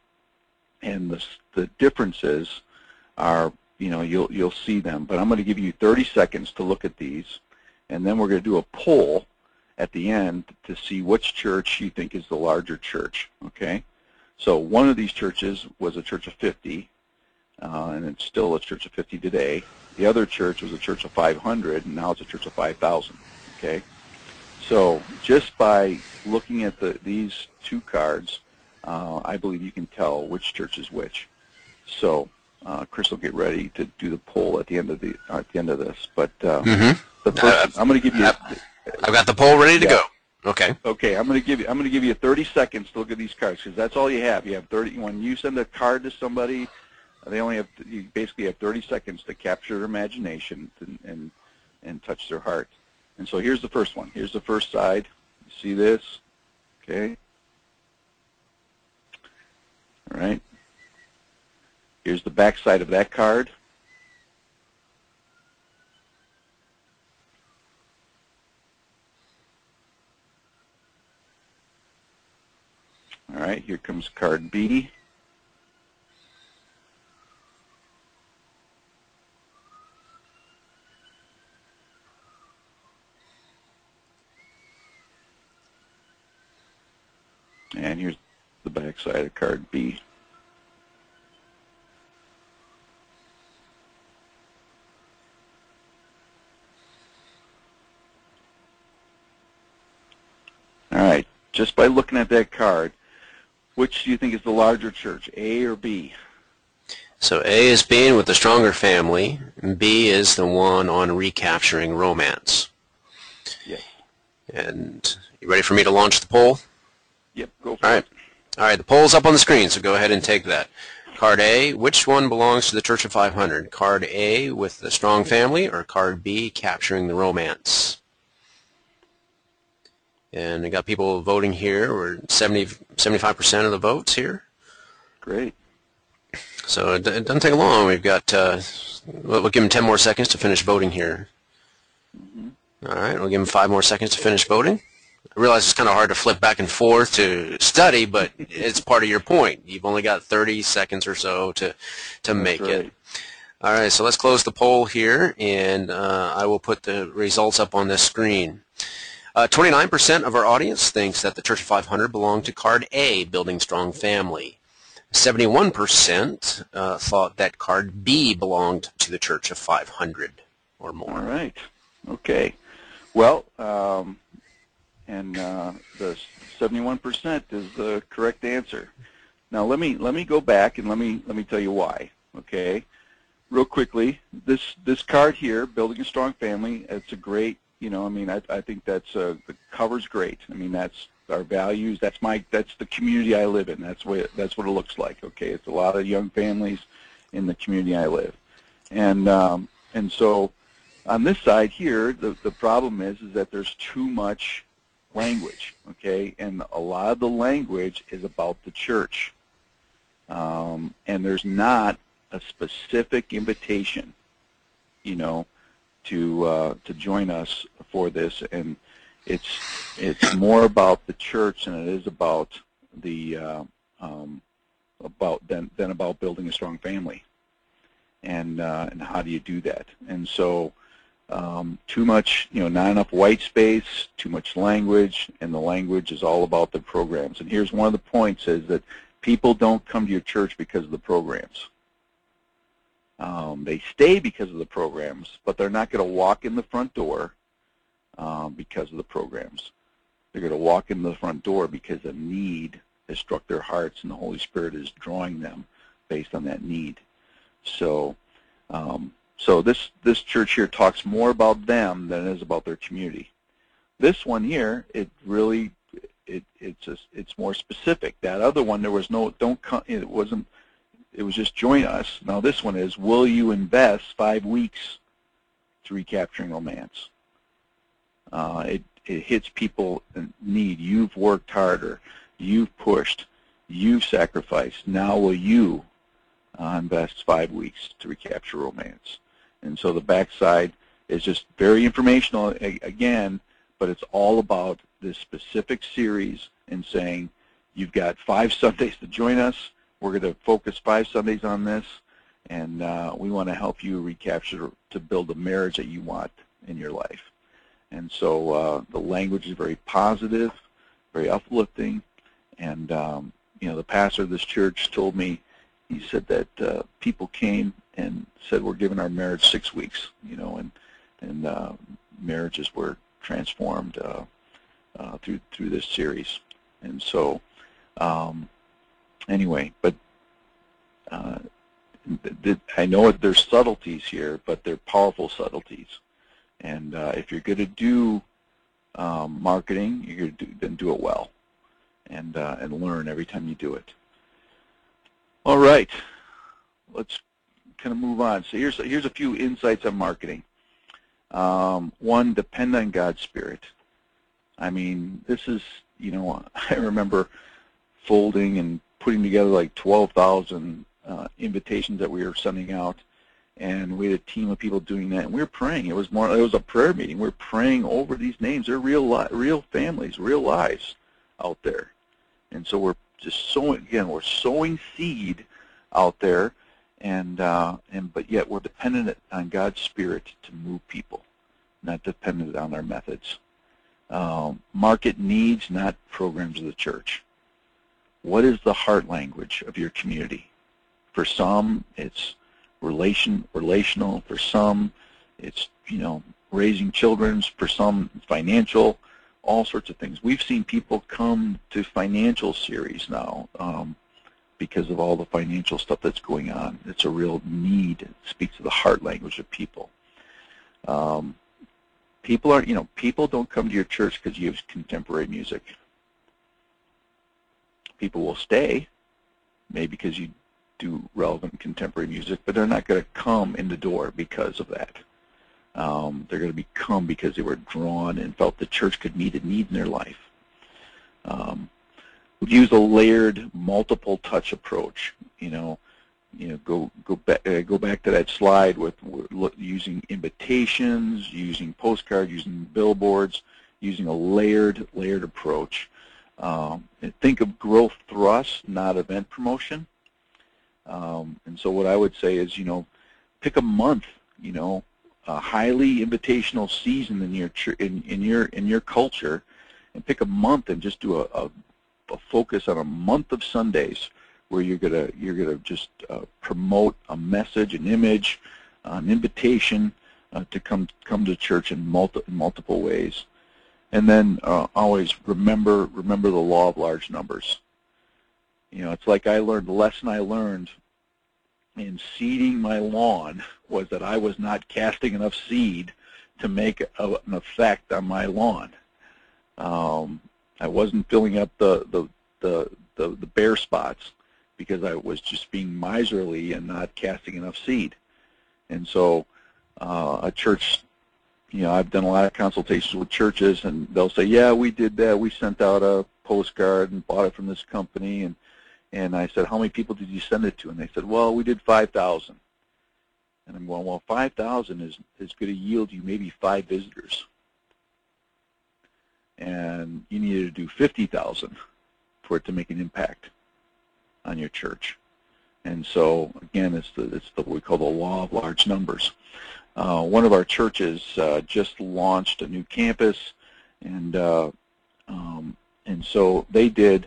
the differences are, you'll see them. But I'm going to give you 30 seconds to look at these, and then we're going to do a poll at the end to see which church you think is the larger church. Okay? So one of these churches was a church of 50, and it's still a church of 50 today. The other church was a church of 500, and now it's a church of 5,000. Okay? So just by looking at these 2 cards, I believe you can tell which church is which. So Chris will get ready to do the poll at the end of this. But the first, I'm going to give you. I've got the poll ready to go. Okay. Okay. I'm going to give you 30 seconds to look at these cards, because that's all you have. You have 30. When you send a card to somebody, you basically have 30 seconds to capture their imagination and touch their heart. And so here's the first one. Here's the first side. You see this? Okay. All right. Here's the back side of that card. All right, here comes card B. And here's the back side of card B. All right, just by looking at that card, which do you think is the larger church, A or B? So A is being with the stronger family, and B is the one on recapturing romance. Yes. And you ready for me to launch the poll? Yep, go for it. All right, the poll's up on the screen, so go ahead and take that. Card A, which one belongs to the Church of 500? Card A with the strong family, or card B, capturing the romance? And I got people voting here. We're 75% of the votes here. Great. So it doesn't take long. We've got, we'll give them 10 more seconds to finish voting here. All right, we'll give them 5 more seconds to finish voting. I realize it's kind of hard to flip back and forth to study, but it's part of your point. You've only got 30 seconds or so to make it. All right, so let's close the poll here, and I will put the results up on this screen. 29% of our audience thinks that the Church of 500 belonged to card A, Building Strong Family. 71% thought that card B belonged to the Church of 500 or more. All right. Okay. Well, And the 71% is the correct answer. Now let me go back and let me tell you why. Okay, real quickly, this card here, Building a Strong Family, it's a great, you know, I mean, I think that's the cover's great. I mean, that's our values. That's the community I live in. That's what it looks like. Okay, it's a lot of young families in the community I live, and so on this side here, the problem is that there's too much language. Okay, and a lot of the language is about the church, and there's not a specific invitation, you know, to join us for this, and it's more about the church than it is about the about building a strong family, and how do you do that? And so too much, you know, not enough white space, too much language, and the language is all about the programs. And here's one of the points: is that people don't come to your church because of the programs. They stay because of the programs, but they're not going to walk in the front door because of the programs. They're going to walk in the front door because a need has struck their hearts, and the Holy Spirit is drawing them based on that need. So, so this church here talks more about them than it is about their community. This one here, it really it's more specific. That other one, there was no it was just join us. Now this one is, will you invest 5 weeks to recapturing romance? It hits people in need. You've worked harder. You've pushed. You've sacrificed. Now will you invest 5 weeks to recapture romance? And so the backside is just very informational again, but it's all about this specific series and saying, you've got 5 Sundays to join us. We're going to focus 5 Sundays on this, and we want to help you recapture, to build a marriage that you want in your life. And so the language is very positive, very uplifting, and you know, the pastor of this church told me, he said that people came and said, we're giving our marriage 6 weeks, you know, and marriages were transformed through this series. And so anyway, but I know there's subtleties here, but they're powerful subtleties. And if you're going to do marketing, you're going to then do it well, and learn every time you do it. All right, let's kind of move on. So here's a few insights on marketing. One, depend on God's Spirit. I mean, this is, you know, I remember folding and putting together like 12,000 invitations that we were sending out, and we had a team of people doing that, and we were praying. It was a prayer meeting. We were praying over these names. They're real families, real lives out there, and so we're just sowing. Again, we're sowing seed out there, but yet we're dependent on God's Spirit to move people, not dependent on our methods. Market needs, not programs of the church. What is the heart language of your community? For some, it's relational. For some, it's, you know, raising children. For some, it's financial. All sorts of things. We've seen people come to financial series now because of all the financial stuff that's going on. It's a real need. It speaks to the heart language of people. People don't come to your church because you have contemporary music. People will stay, maybe because you do relevant contemporary music, but they're not going to come in the door because of that. They're going to come because they were drawn and felt the church could meet a need in their life. We use a layered, multiple touch approach. Go back to that slide with using invitations, using postcards, using billboards, using a layered approach. Think of growth thrust, not event promotion. And so what I would say is, pick a month, a highly invitational season in your culture, and pick a month and just do a focus on a month of Sundays where you're gonna just promote a message, an image, an invitation to come to church in multiple ways. And then always remember the law of large numbers. You know, it's like the lesson I learned in seeding my lawn was that I was not casting enough seed to make an effect on my lawn. I wasn't filling up the bare spots because I was just being miserly and not casting enough seed. And so a church, you know, I've done a lot of consultations with churches, and they'll say, yeah, we did that. We sent out a postcard and bought it from this company. And I said, how many people did you send it to? And they said, well, we did 5,000. And I'm going, well, 5,000 is going to yield you maybe 5 visitors. And you needed to do 50,000 for it to make an impact on your church. And so, again, it's what we call the law of large numbers. One of our churches just launched a new campus, and so they did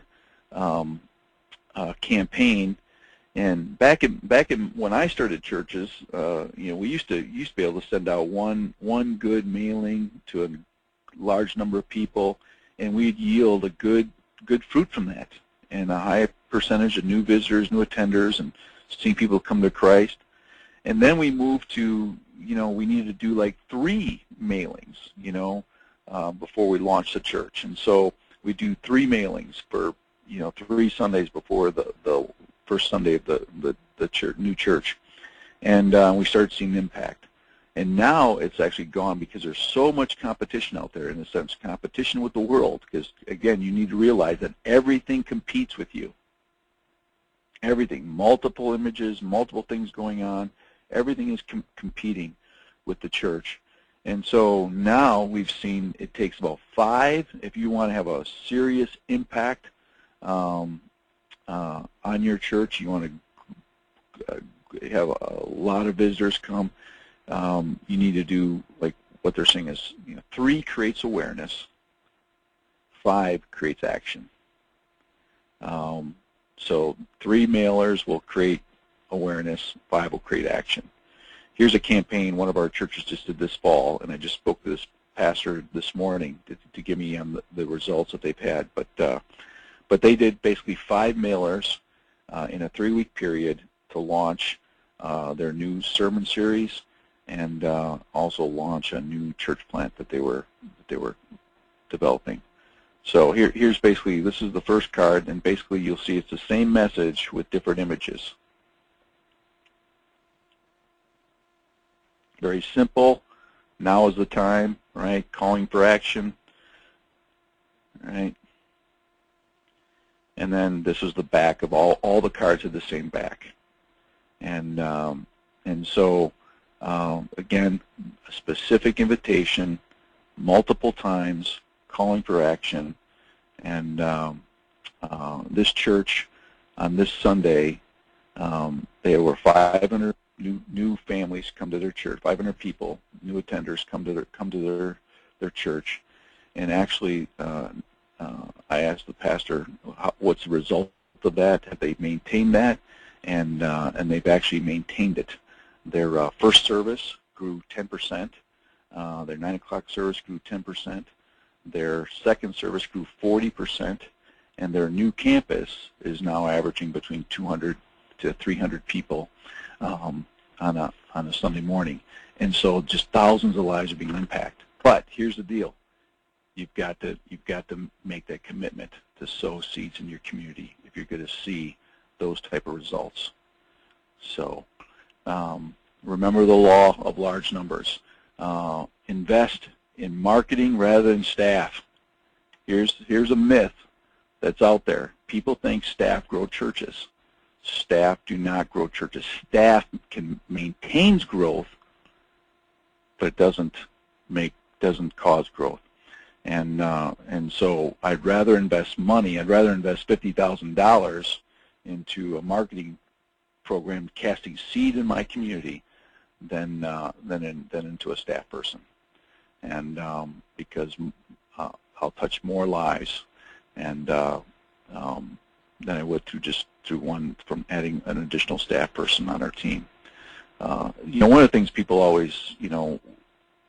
a campaign. And back in when I started churches, you know, we used to be able to send out one good mailing to a large number of people, and we'd yield a good fruit from that, and a high percentage of new visitors, new attenders, and seeing people come to Christ. And then we moved to, you know, we needed to do like 3 mailings, you know, before we launched the church. And so we do 3 mailings for, you know, 3 Sundays before the first Sunday of the church, new church. And we started seeing impact. And now it's actually gone because there's so much competition out there, in a sense, competition with the world, because, again, you need to realize that everything competes with you. Everything, multiple images, multiple things going on, everything is competing with the church. And so now we've seen it takes about 5 if you want to have a serious impact on your church. You want to have a lot of visitors come. You need to do, like what they're saying is, you know, 3 creates awareness, 5 creates action. So 3 mailers will create awareness, 5 will create action. Here's a campaign one of our churches just did this fall, and I just spoke to this pastor this morning to give me the results that they've had. But they did basically 5 mailers in a 3-week period to launch their new sermon series, and also launch a new church plant that they were developing. So here's basically, this is the first card, and basically you'll see it's the same message with different images. Very simple. Now is the time, right? Calling for action, right? And then this is the back of all the cards have the same back, and so again, a specific invitation, multiple times, calling for action. And this church on this Sunday, there were 500 new families come to their church. 500 people, new attenders, come to their church. And actually, I asked the pastor, what's the result of that? Have they maintained that? And they've actually maintained it. Their first service grew 10%. Their 9 o'clock service grew 10%. Their second service grew 40%. And their new campus is now averaging between 200 to 300 people on a Sunday morning. And so just thousands of lives are being impacted. But here's the deal. You've got to make that commitment to sow seeds in your community if you're going to see those type of results. So remember the law of large numbers. Invest in marketing rather than staff. Here's a myth that's out there. People think staff grow churches. Staff do not grow churches. Staff maintains growth, but it doesn't cause growth. And so I'd rather invest money. I'd rather invest $50,000 into a marketing program, casting seed in my community, than into a staff person. And because I'll touch more lives, and than I would through adding an additional staff person on our team. You know, one of the things people always, you know,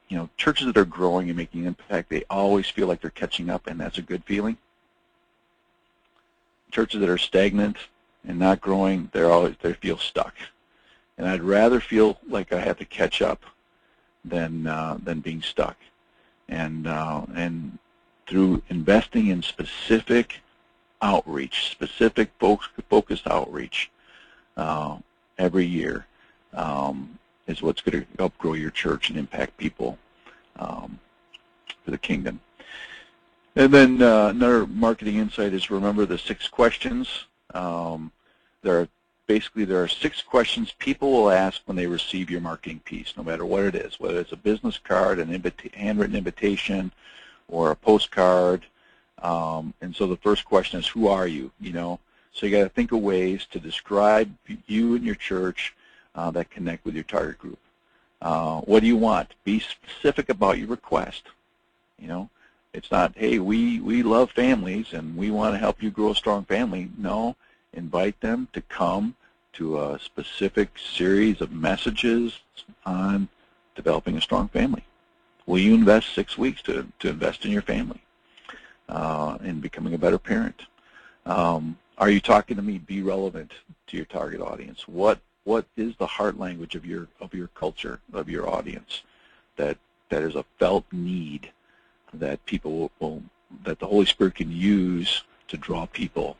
churches that are growing and making impact, they always feel like they're catching up, and that's a good feeling. Churches that are stagnant and not growing, they feel stuck. And I'd rather feel like I have to catch up than being stuck. And through investing in specific outreach, specific focused outreach every year is what's going to help grow your church and impact people for the kingdom. And then another marketing insight is remember the 6 questions. There are 6 questions people will ask when they receive your marketing piece, no matter what it is, whether it's a business card, an handwritten invitation, or a postcard. And so the first question is, who are you? So you got to think of ways to describe you and your church that connect with your target group. What do you want? Be specific about your request. It's not, hey, we love families and we want to help you grow a strong family. No, invite them to come to a specific series of messages on developing a strong family. Will you invest 6 weeks to invest in your family and becoming a better parent? Are you talking to me? Be relevant to your target audience. What is the heart language of your culture, of your audience, that is a felt need that people that the Holy Spirit can use to draw people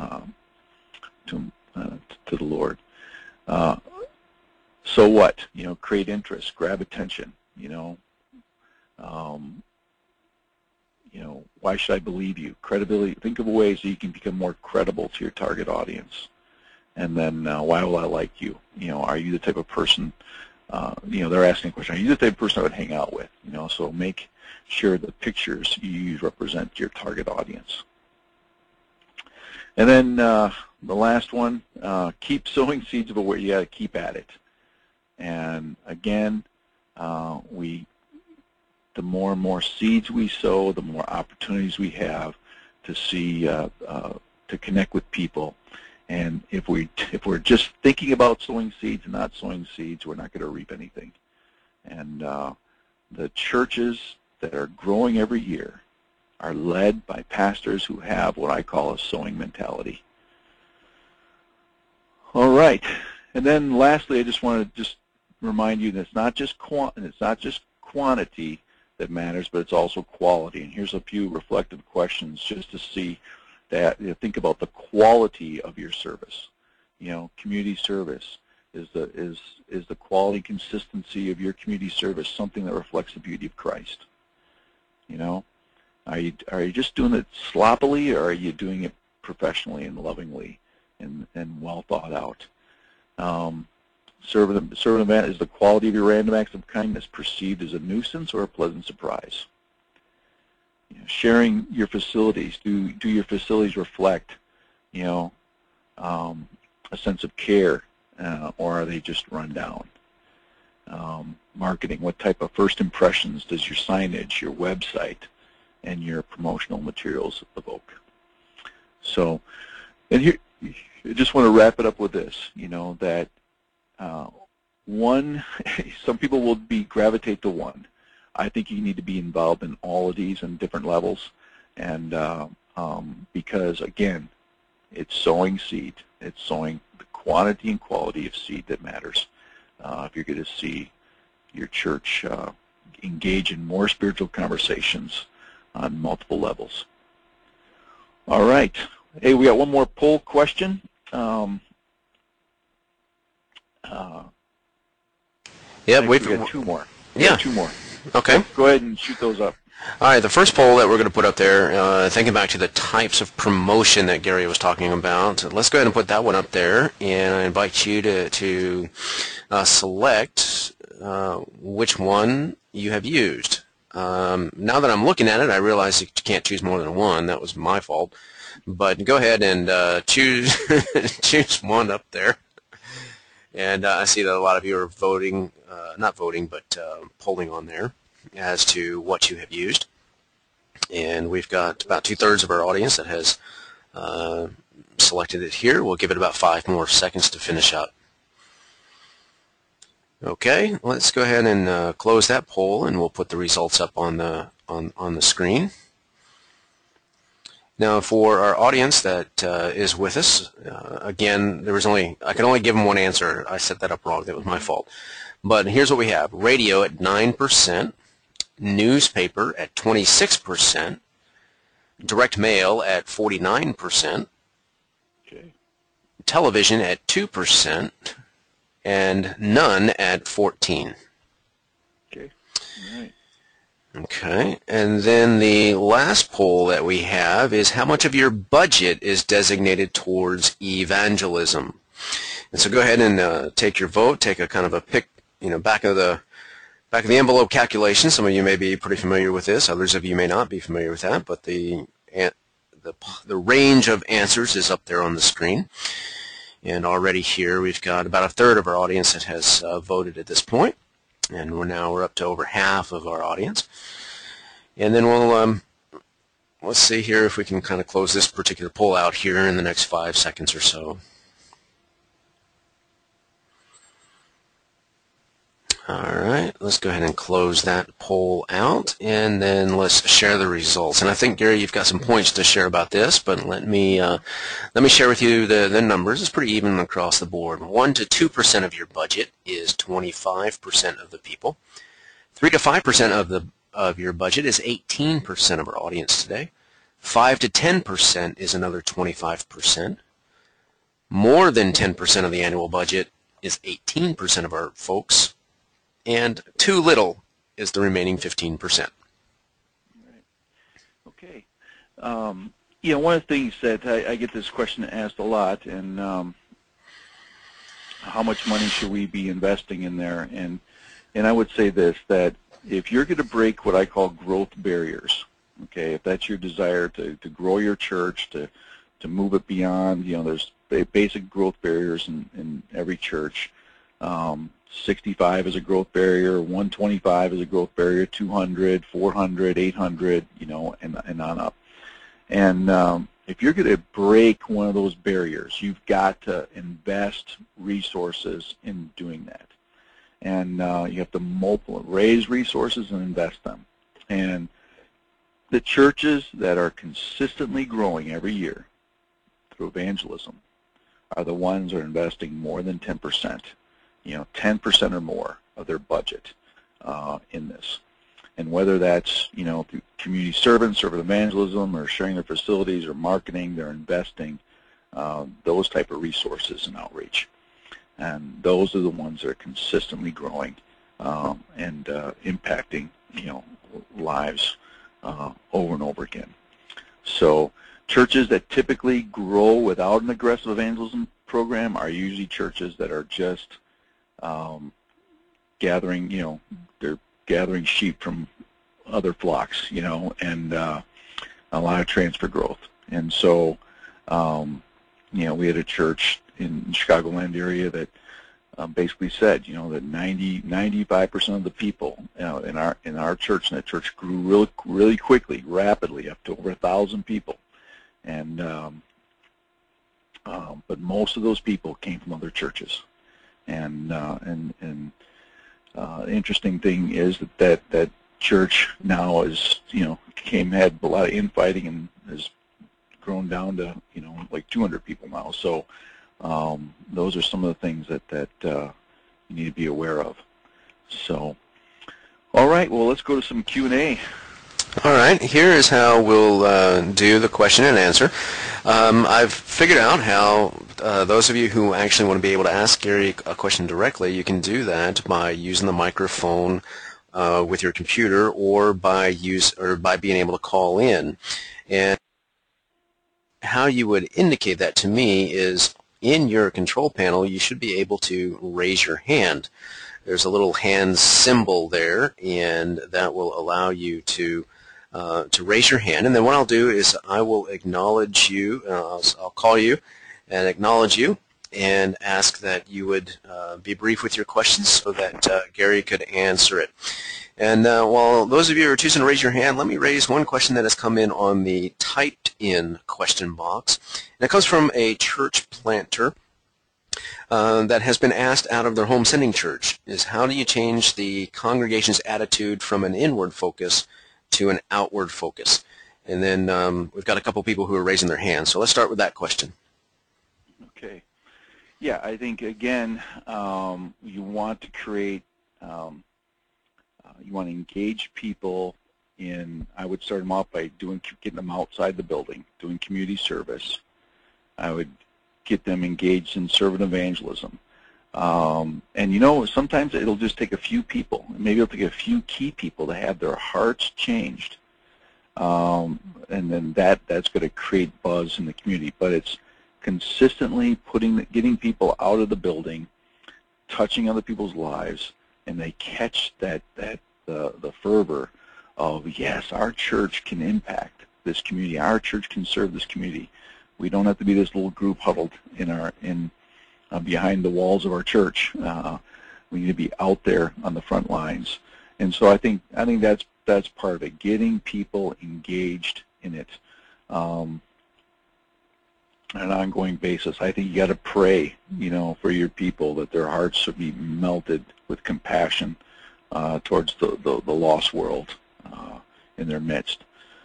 to the Lord? So what? Create interest, grab attention. Why should I believe you? Credibility. Think of ways that you can become more credible to your target audience. And then why will I like you? Are you the type of person? They're asking a question. Are you the type of person I would hang out with? So make sure the pictures you use represent your target audience. And then the last one, keep sowing seeds of awareness. You got to keep at it. And again, the more and more seeds we sow, the more opportunities we have to see, to connect with people. And if we're just thinking about sowing seeds and not sowing seeds, we're not going to reap anything. And the churches that are growing every year are led by pastors who have what I call a sowing mentality. All right. And then lastly, I just want to remind you that it's not just quantity that matters, but it's also quality. And here's a few reflective questions just to see that, think about the quality of your service. Community service. Is the quality, consistency of your community service something that reflects the beauty of Christ? Are you just doing it sloppily, or are you doing it professionally and lovingly and well thought out? Servant event, is the quality of your random acts of kindness perceived as a nuisance or a pleasant surprise? Sharing your facilities, do your facilities reflect, a sense of care, or are they just run down? Marketing, what type of first impressions does your signage, your website, and your promotional materials evoke? So, and here, I just want to wrap it up with this, that some people will gravitate to one. I think you need to be involved in all of these in different levels, and because again, it's sowing seed. It's sowing the quantity and quality of seed that matters. If you're going to see your church engage in more spiritual conversations on multiple levels. All right. Hey, we got one more poll question. Yeah, we got 2 more. Yeah. 2 more. Okay. Go ahead and shoot those up. All right, the first poll that we're going to put up there, thinking back to the types of promotion that Gary was talking about, let's go ahead and put that one up there, and I invite you to select which one you have used. Now that I'm looking at it, I realize you can't choose more than one. That was my fault. But go ahead and choose choose one up there. And I see that a lot of you are voting, not voting, but polling on there as to what you have used. And we've got about 2/3 of our audience that has selected it here. We'll give it about 5 more seconds to finish up. Okay, let's go ahead and close that poll, and we'll put the results up on the screen. Now, for our audience that is with us, again, I could only give them one answer. I set that up wrong. That was my fault. But here's what we have: radio at 9%, newspaper at 26%, direct mail at 49%, Okay. television at 2%, and none at 14%. Okay. All right. Okay, and then the last poll that we have is how much of your budget is designated towards evangelism. And so go ahead and take your vote. Take a kind of a back of the envelope calculation. Some of you may be pretty familiar with this. Others of you may not be familiar with that. But the range of answers is up there on the screen. And already here we've got about a third of our audience that has voted at this point. And we're up to over half of our audience. And then let's see here if we can kind of close this particular poll out here in the next 5 seconds or so. All right, let's go ahead and close that poll out, and then let's share the results. And I think, Gary, you've got some points to share about this, but let me share with you the numbers. It's pretty even across the board. 1 to 2% of your budget is 25% of the people. 3 to 5% of your budget is 18% of our audience today. 5 to 10% is another 25%. More than 10% of the annual budget is 18% of our folks. And too little is the remaining 15%. Right. Okay. One of the things that I get this question asked a lot, and how much money should we be investing in there? And I would say this, that if you're going to break what I call growth barriers, okay, if that's your desire to grow your church, to move it beyond, there's basic growth barriers in every church. 65 is a growth barrier, 125 is a growth barrier, 200, 400, 800, and on up. And if you're going to break one of those barriers, you've got to invest resources in doing that. And you have to raise resources and invest them. And the churches that are consistently growing every year through evangelism are the ones that are investing more than 10%. 10% or more of their budget in this. And whether that's, through community service evangelism, or sharing their facilities, or marketing, they're investing those type of resources and outreach. And those are the ones that are consistently growing and impacting, lives over and over again. So churches that typically grow without an aggressive evangelism program are usually churches that are just gathering, they're gathering sheep from other flocks, and a lot of transfer growth. And so, we had a church in the Chicagoland area that basically said, that 95% of the people in our church, and that church grew really quickly, rapidly, up to over 1,000 people. And but most of those people came from other churches. And the interesting thing is that church now is, had a lot of infighting and has grown down to, like 200 people now. So those are some of the things that you need to be aware of. So, all right, well, let's go to some Q&A. All right, here is how we'll do the question and answer. I've figured out how those of you who actually want to be able to ask Gary a question directly, you can do that by using the microphone with your computer, or by being able to call in. And how you would indicate that to me is in your control panel, you should be able to raise your hand. There's a little hand symbol there, and that will allow you to raise your hand. And then what I'll do is I will acknowledge you. I'll call you and acknowledge you and ask that you would be brief with your questions so that Gary could answer it. And while those of you are choosing to raise your hand, let me raise one question that has come in on the typed-in question box. And it comes from a church planter that has been asked out of their home sending church is, how do you change the congregation's attitude from an inward focus to an outward focus? And then we've got a couple people who are raising their hands. So let's start with that question. Okay. Yeah, I think, again, you want to create, you want to engage people in, I would start them off by getting them outside the building, doing community service. I would get them engaged in servant evangelism. And, you know, sometimes it'll just take a few people. Maybe it'll take a few key people to have their hearts changed. And then that's going to create buzz in the community. But it's consistently getting people out of the building, touching other people's lives, and they catch the fervor of, yes, our church can impact this community. Our church can serve this community. We don't have to be this little group huddled behind the walls of our church. We need to be out there on the front lines. And so I think that's part of it, getting people engaged in it on an ongoing basis. I think you got to pray, you know, for your people, that their hearts should be melted with compassion towards the lost world in their midst.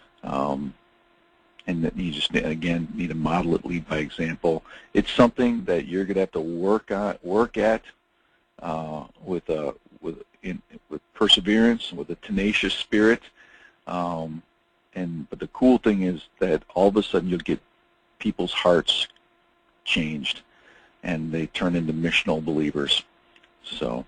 And that you just, again, need to model it, lead by example. It's something that you're going to have to work at with perseverance, with a tenacious spirit. But the cool thing is that all of a sudden you'll get people's hearts changed, and they turn into missional believers. So.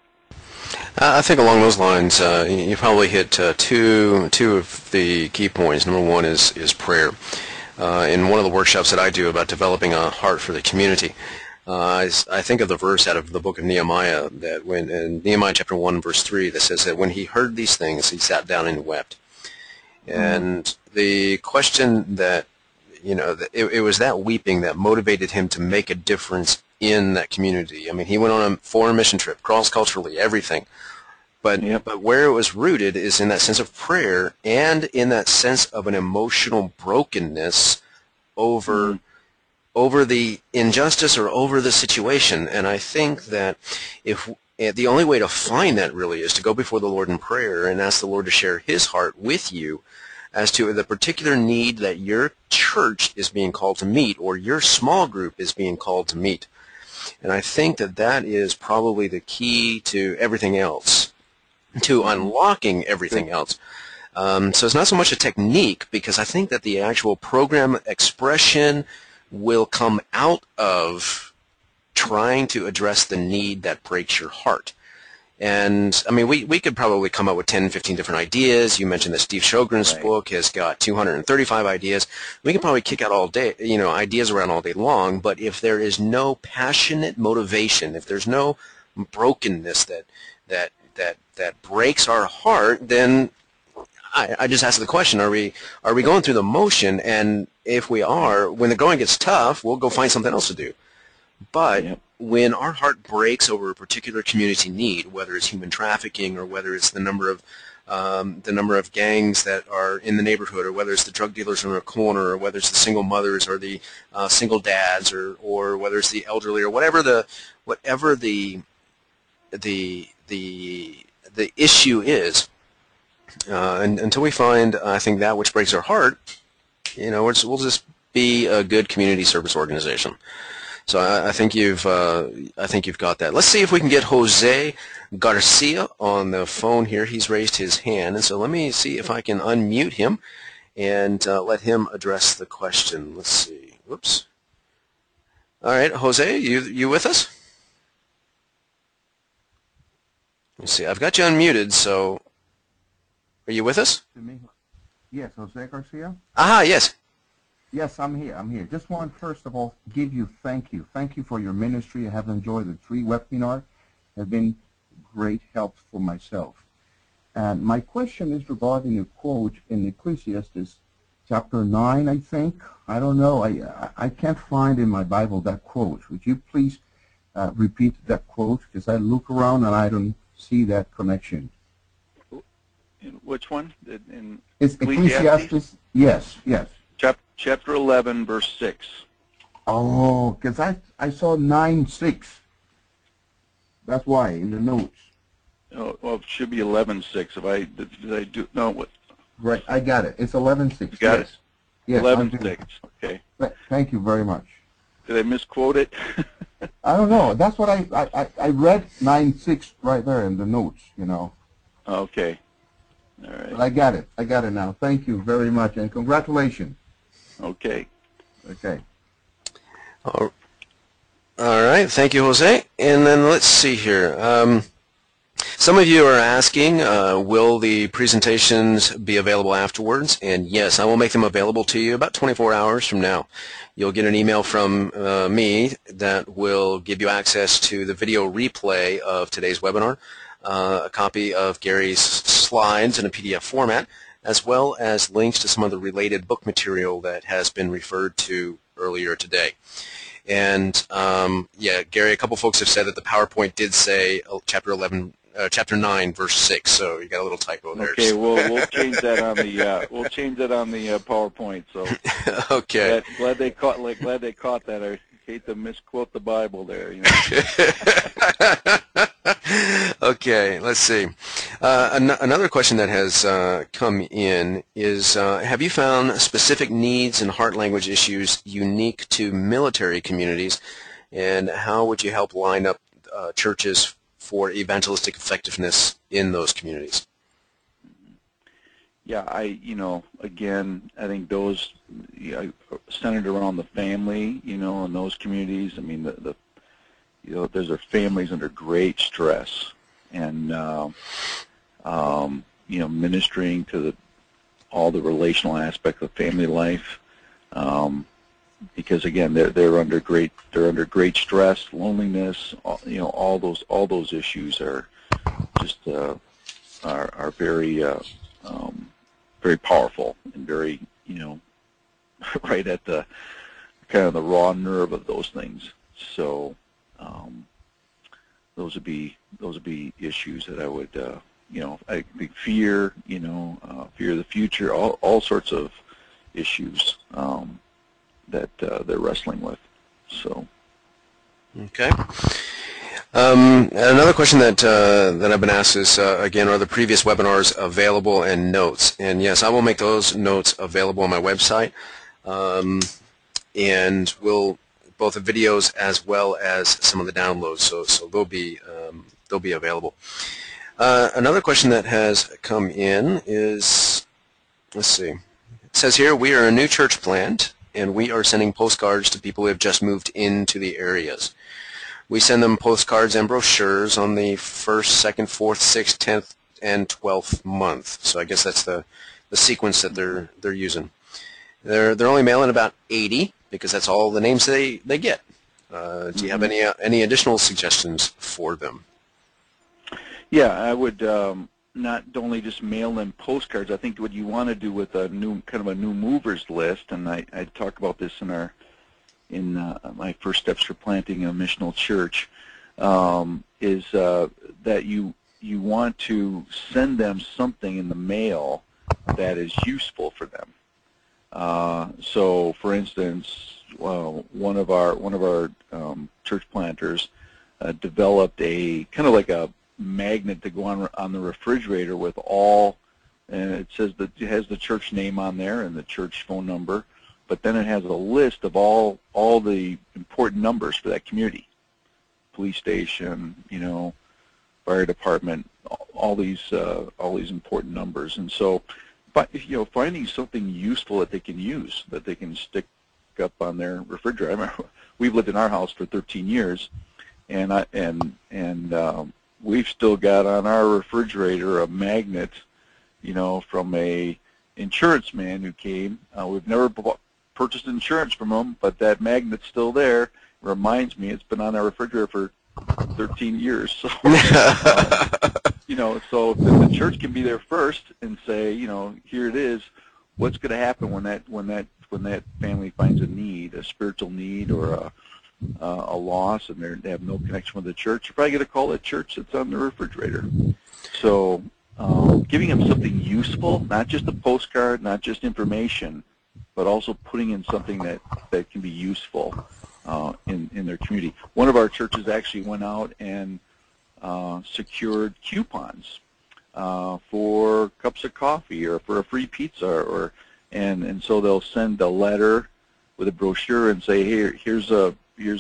I think along those lines, you probably hit two of the key points. Number one is prayer. In one of the workshops that I do about developing a heart for the community, I think of the verse out of the book of Nehemiah, that when in Nehemiah chapter 1 verse 3, that says that when he heard these things, he sat down and wept. And the question that, you know, it was that weeping that motivated him to make a difference in that community. I mean, he went on a foreign mission trip, cross-culturally, everything. But where it was rooted is in that sense of prayer and in that sense of an emotional brokenness over the injustice or over the situation. And I think that the only way to find that really is to go before the Lord in prayer and ask the Lord to share his heart with you as to the particular need that your church is being called to meet, or your small group is being called to meet. And I think that is probably the key to everything else, to unlocking everything else. So it's not so much a technique, because I think that the actual program expression will come out of trying to address the need that breaks your heart. And, I mean, we could probably come up with 10, 15 different ideas. You mentioned that Steve Sjogren's book has got 235 ideas. We could probably kick out all day, you know, ideas around all day long, but if there is no passionate motivation, if there's no brokenness that breaks our heart, then I just ask the question, are we going through the motion? And if we are, when the going gets tough, we'll go find something else to do. But when our heart breaks over a particular community need, whether it's human trafficking, or whether it's the number of gangs that are in the neighborhood, or whether it's the drug dealers in a corner, or whether it's the single mothers, or the single dads, or whether it's the elderly, or whatever the issue is, and until we find, I think, that which breaks our heart, you know, we'll just be a good community service organization. So I think you've got that. Let's see if we can get Jose Garcia on the phone here. He's raised his hand, and so let me see if I can unmute him and let him address the question. Let's see. Whoops. All right, Jose, you with us? Let's see. I've got you unmuted. So, are you with us? Yes, Jose Garcia. Ah, yes. Yes, I'm here. Just want, first of all, give you thank you. Thank you for your ministry. I have enjoyed the 3 webinars. Have been great help for myself. And my question is regarding a quote in Ecclesiastes chapter 9, I think. I don't know. I can't find in my Bible that quote. Would you please repeat that quote? Because I look around and I don't see that connection. Which one? It's Ecclesiastes? Yes. Chapter 11, verse 6. Oh, because I saw 9-6. That's why in the notes. Oh, well, it should be 11-6. If I did I do no? What? Right, I got it. It's 11-6. You got yes. it. Yes. 11-6. Okay. Thank you very much. Did I misquote it? I don't know. That's what I read 9-6 right there in the notes. You know. Okay. All right. But I got it. I got it now. Thank you very much, and congratulations. Okay. Okay. All right, thank you, Jose. And then let's see here. Some of you are asking, will the presentations be available afterwards? And yes, I will make them available to you about 24 hours from now. You'll get an email from me that will give you access to the video replay of today's webinar, a copy of Gary's slides in a PDF format, as well as links to some of the related book material that has been referred to earlier today. And yeah, Gary, a couple folks have said that the PowerPoint did say chapter 9, verse 6. So you got a little typo there. Okay, we'll change that on the PowerPoint. So okay. Glad they caught that. I hate to misquote the Bible there. You know. Okay, let's see. Another question that has come in is, have you found specific needs and heart language issues unique to military communities, and how would you help line up churches for evangelistic effectiveness in those communities? Yeah, again, I think those centered around the family, in those communities. I mean, those are families under great stress, and ministering to all the relational aspects of family life, because again, they're under great stress, loneliness. All those issues are just are very very powerful and very right at the kind of the raw nerve of those things. So those would be issues that I would I think fear, fear of the future, all sorts of issues that they're wrestling with. So. Okay. Another question that I've been asked is, again, are the previous webinars available and notes? And yes, I will make those notes available on my website, and we'll both the videos as well as some of the downloads. So they'll be available. Another question that has come in is, let's see. It says here, we are a new church plant, and we are sending postcards to people who have just moved into the areas. We send them postcards and brochures on the 1st, 2nd, 4th, 6th, 10th, and 12th month. So I guess that's the sequence that they're using. They're only mailing about 80 because that's all the names they get. Do you have any additional suggestions for them? Yeah, I would not only just mail them postcards. I think what you want to do with a new movers list, and I talk about this in my first steps for planting a missional church, is that you want to send them something in the mail that is useful for them. So, for instance, one of our church planters developed a kind of like a magnet to go on the refrigerator with all, and it says that it has the church name on there and the church phone number, but then it has a list of all the important numbers for that community, police station, fire department, all these important numbers. And so, but finding something useful that they can use, that they can stick up on their refrigerator. I remember we've lived in our house for 13 years, and we've still got on our refrigerator a magnet, from a insurance man who came. We've never purchased insurance from him, but that magnet's still there. Reminds me, it's been on our refrigerator for 13 years. So, so if the church can be there first and say, here it is. What's going to happen when that family finds a need, a spiritual need, or a loss, and they have no connection with the church? You're probably going to call that church that's on the refrigerator. So, giving them something useful, not just a postcard, not just information, but also putting in something that can be useful in their community. One of our churches actually went out and secured coupons for cups of coffee or for a free pizza, and so they'll send a letter with a brochure and say, here's a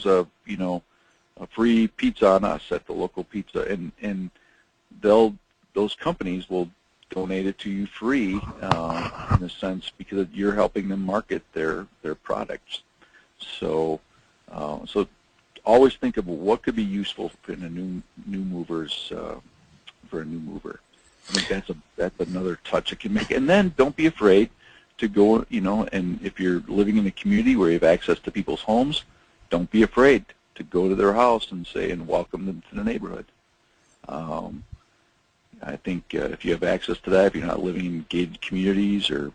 free pizza on us at the local pizza, and those companies will donate it to you free in a sense because you're helping them market their products. So always think of what could be useful in a new movers for a new mover. I think that's another touch it can make. And then don't be afraid to go, and if you're living in a community where you have access to people's homes, don't be afraid to go to their house and welcome them to the neighborhood. I think if you have access to that, if you're not living in gated communities or,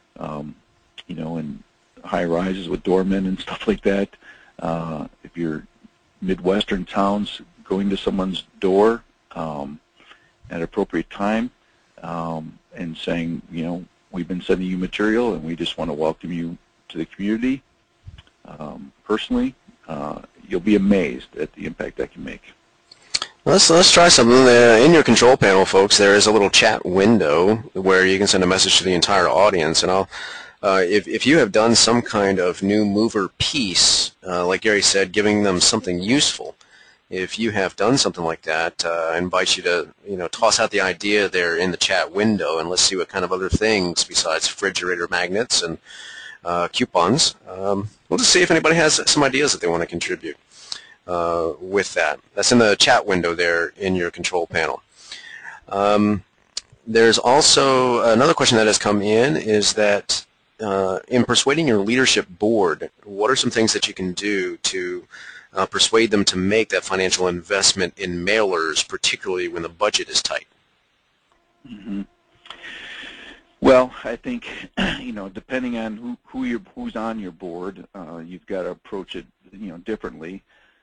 in high rises with doormen and stuff like that, if you're Midwestern towns, going to someone's door at appropriate time and saying, we've been sending you material and we just want to welcome you to the community. Personally, you'll be amazed at the impact that can make. Let's try something. In your control panel, folks, there is a little chat window where you can send a message to the entire audience. And if you have done some kind of new mover piece, like Gary said, giving them something useful, if you have done something like that, I invite you to toss out the idea there in the chat window, and let's see what kind of other things besides refrigerator magnets and coupons. We'll just see if anybody has some ideas that they want to contribute with that. That's in the chat window there in your control panel. There's also another question that has come in, is that in persuading your leadership board, what are some things that you can do to persuade them to make that financial investment in mailers, particularly when the budget is tight? Mm-hmm. Well, I think depending on who's on your board, you've got to approach it differently.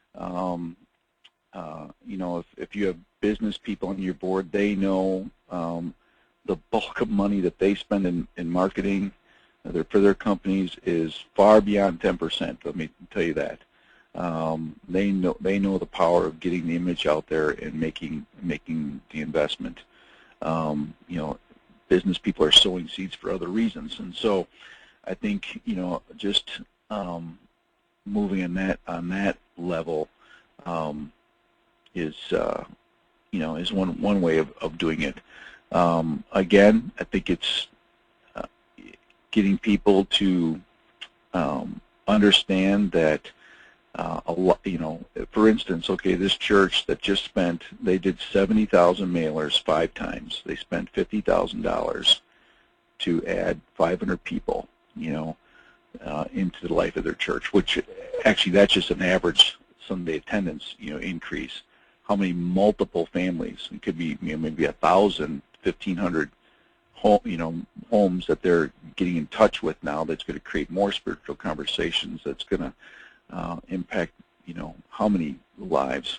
If you have business people on your board, they know the bulk of money that they spend in marketing for their companies is far beyond 10%. Let me tell you that. They know the power of getting the image out there and making the investment. Business people are sowing seeds for other reasons, and so I think just moving on that level is one way of doing it. Again, I think it's getting people to understand that a lot. For instance, this church that just they did 70,000 mailers 5 times. They spent $50,000 to add 500 people, into the life of their church, which actually that's just an average Sunday attendance, increase. How many multiple families? It could be maybe 1,000, 1,500 homes that they're getting in touch with now. That's going to create more spiritual conversations. That's going to impact how many lives.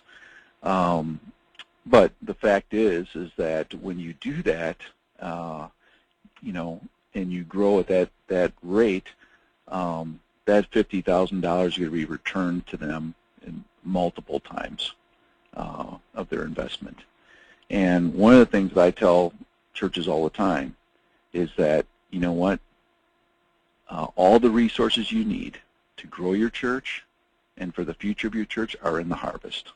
But the fact is that when you do that, and you grow at that rate, that $50,000 is going to be returned to them in multiple times of their investment. And one of the things that I tell churches all the time is that, all the resources you need to grow your church and for the future of your church are in the harvest.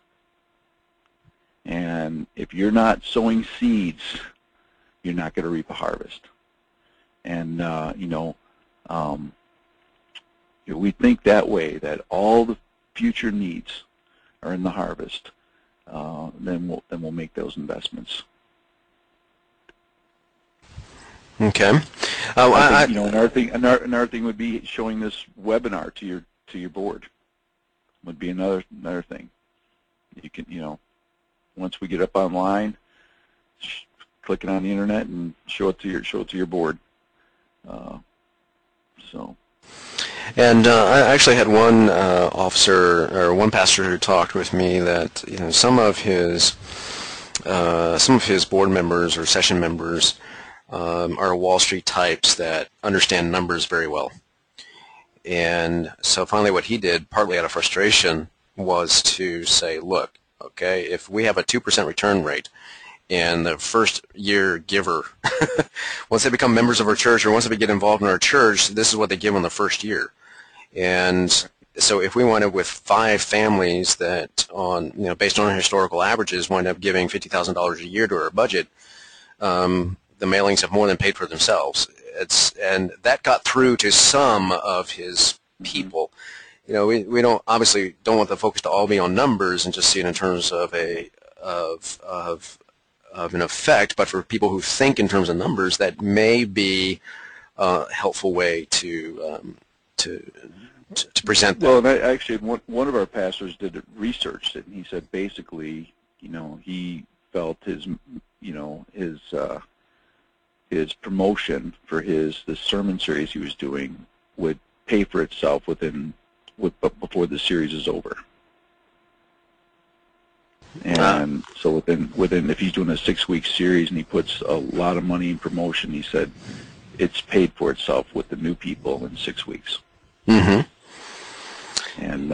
And if you're not sowing seeds, you're not going to reap a harvest. And, we think that way, that all the future needs are in the harvest, then we'll make those investments. Okay. I think, another thing would be showing this webinar to your board. Would be another thing. You can, once we get up online, click it on the internet and show it to your board. And I actually had one one pastor who talked with me that some of his board members or session members are Wall Street types that understand numbers very well. And so finally what he did, partly out of frustration, was to say, look, okay, if we have a 2% return rate, and the first year giver, once they become members of our church or once they get involved in our church, this is what they give on the first year. And so if we wind up with 5 families that, based on our historical averages, wind up giving $50,000 a year to our budget, the mailings have more than paid for themselves. And that got through to some of his people. We don't want the focus to all be on numbers and just see it in terms of an effect, but for people who think in terms of numbers, that may be a helpful way to present that. Well, and actually, one of our pastors did research it, and he said basically, he felt his promotion for the sermon series he was doing would pay for itself before the series is over. And so within if he's doing a 6-week series and he puts a lot of money in promotion, he said it's paid for itself with the new people in 6 weeks. Mm-hmm. And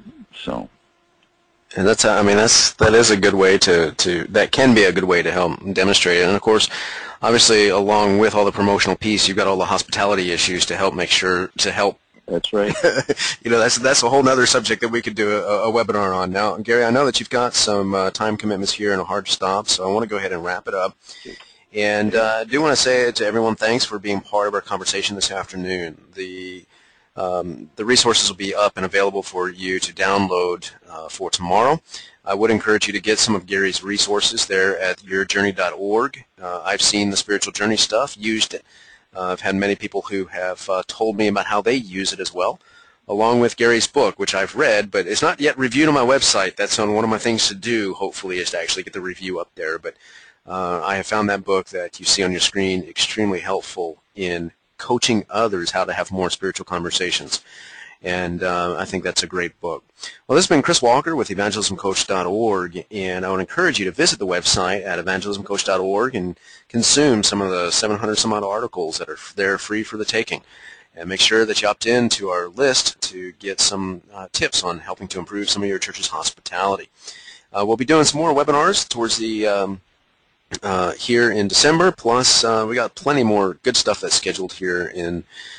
and that is a good way that can be a good way to help demonstrate it. And of course, obviously, along with all the promotional piece, you've got all the hospitality issues to help That's right. That's a whole other subject that we could do a webinar on. Now, Gary, I know that you've got some time commitments here and a hard stop, so I want to go ahead and wrap it up. And I do want to say to everyone, thanks for being part of our conversation this afternoon. The resources will be up and available for you to download for tomorrow. I would encourage you to get some of Gary's resources there at yourjourney.org. I've seen the spiritual journey stuff used. I've had many people who have told me about how they use it as well, along with Gary's book, which I've read, but it's not yet reviewed on my website. That's on one of my things to do, hopefully, is to actually get the review up there. But I have found that book that you see on your screen extremely helpful in coaching others how to have more spiritual conversations. And I think that's a great book. Well, this has been Chris Walker with evangelismcoach.org, and I would encourage you to visit the website at evangelismcoach.org and consume some of the 700 some odd articles that are there free for the taking. And make sure that you opt in to our list to get some tips on helping to improve some of your church's hospitality. We'll be doing some more webinars towards the here in December, plus we got plenty more good stuff that's scheduled here in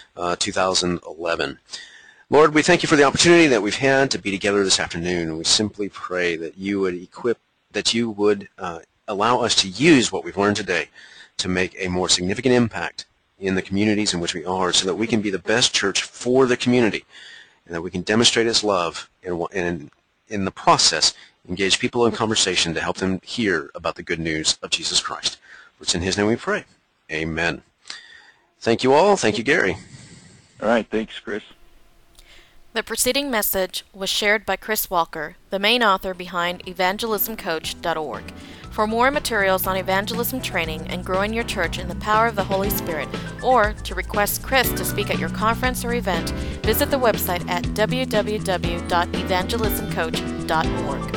2011. Lord, we thank you for the opportunity that we've had to be together this afternoon. We simply pray that you would allow us to use what we've learned today to make a more significant impact in the communities in which we are, so that we can be the best church for the community, and that we can demonstrate its love, and in the process, engage people in conversation to help them hear about the good news of Jesus Christ. For it's in his name we pray. Amen. Thank you all. Thank you, Gary. All right. Thanks, Chris. The preceding message was shared by Chris Walker, the main author behind evangelismcoach.org. For more materials on evangelism training and growing your church in the power of the Holy Spirit, or to request Chris to speak at your conference or event, visit the website at www.evangelismcoach.org.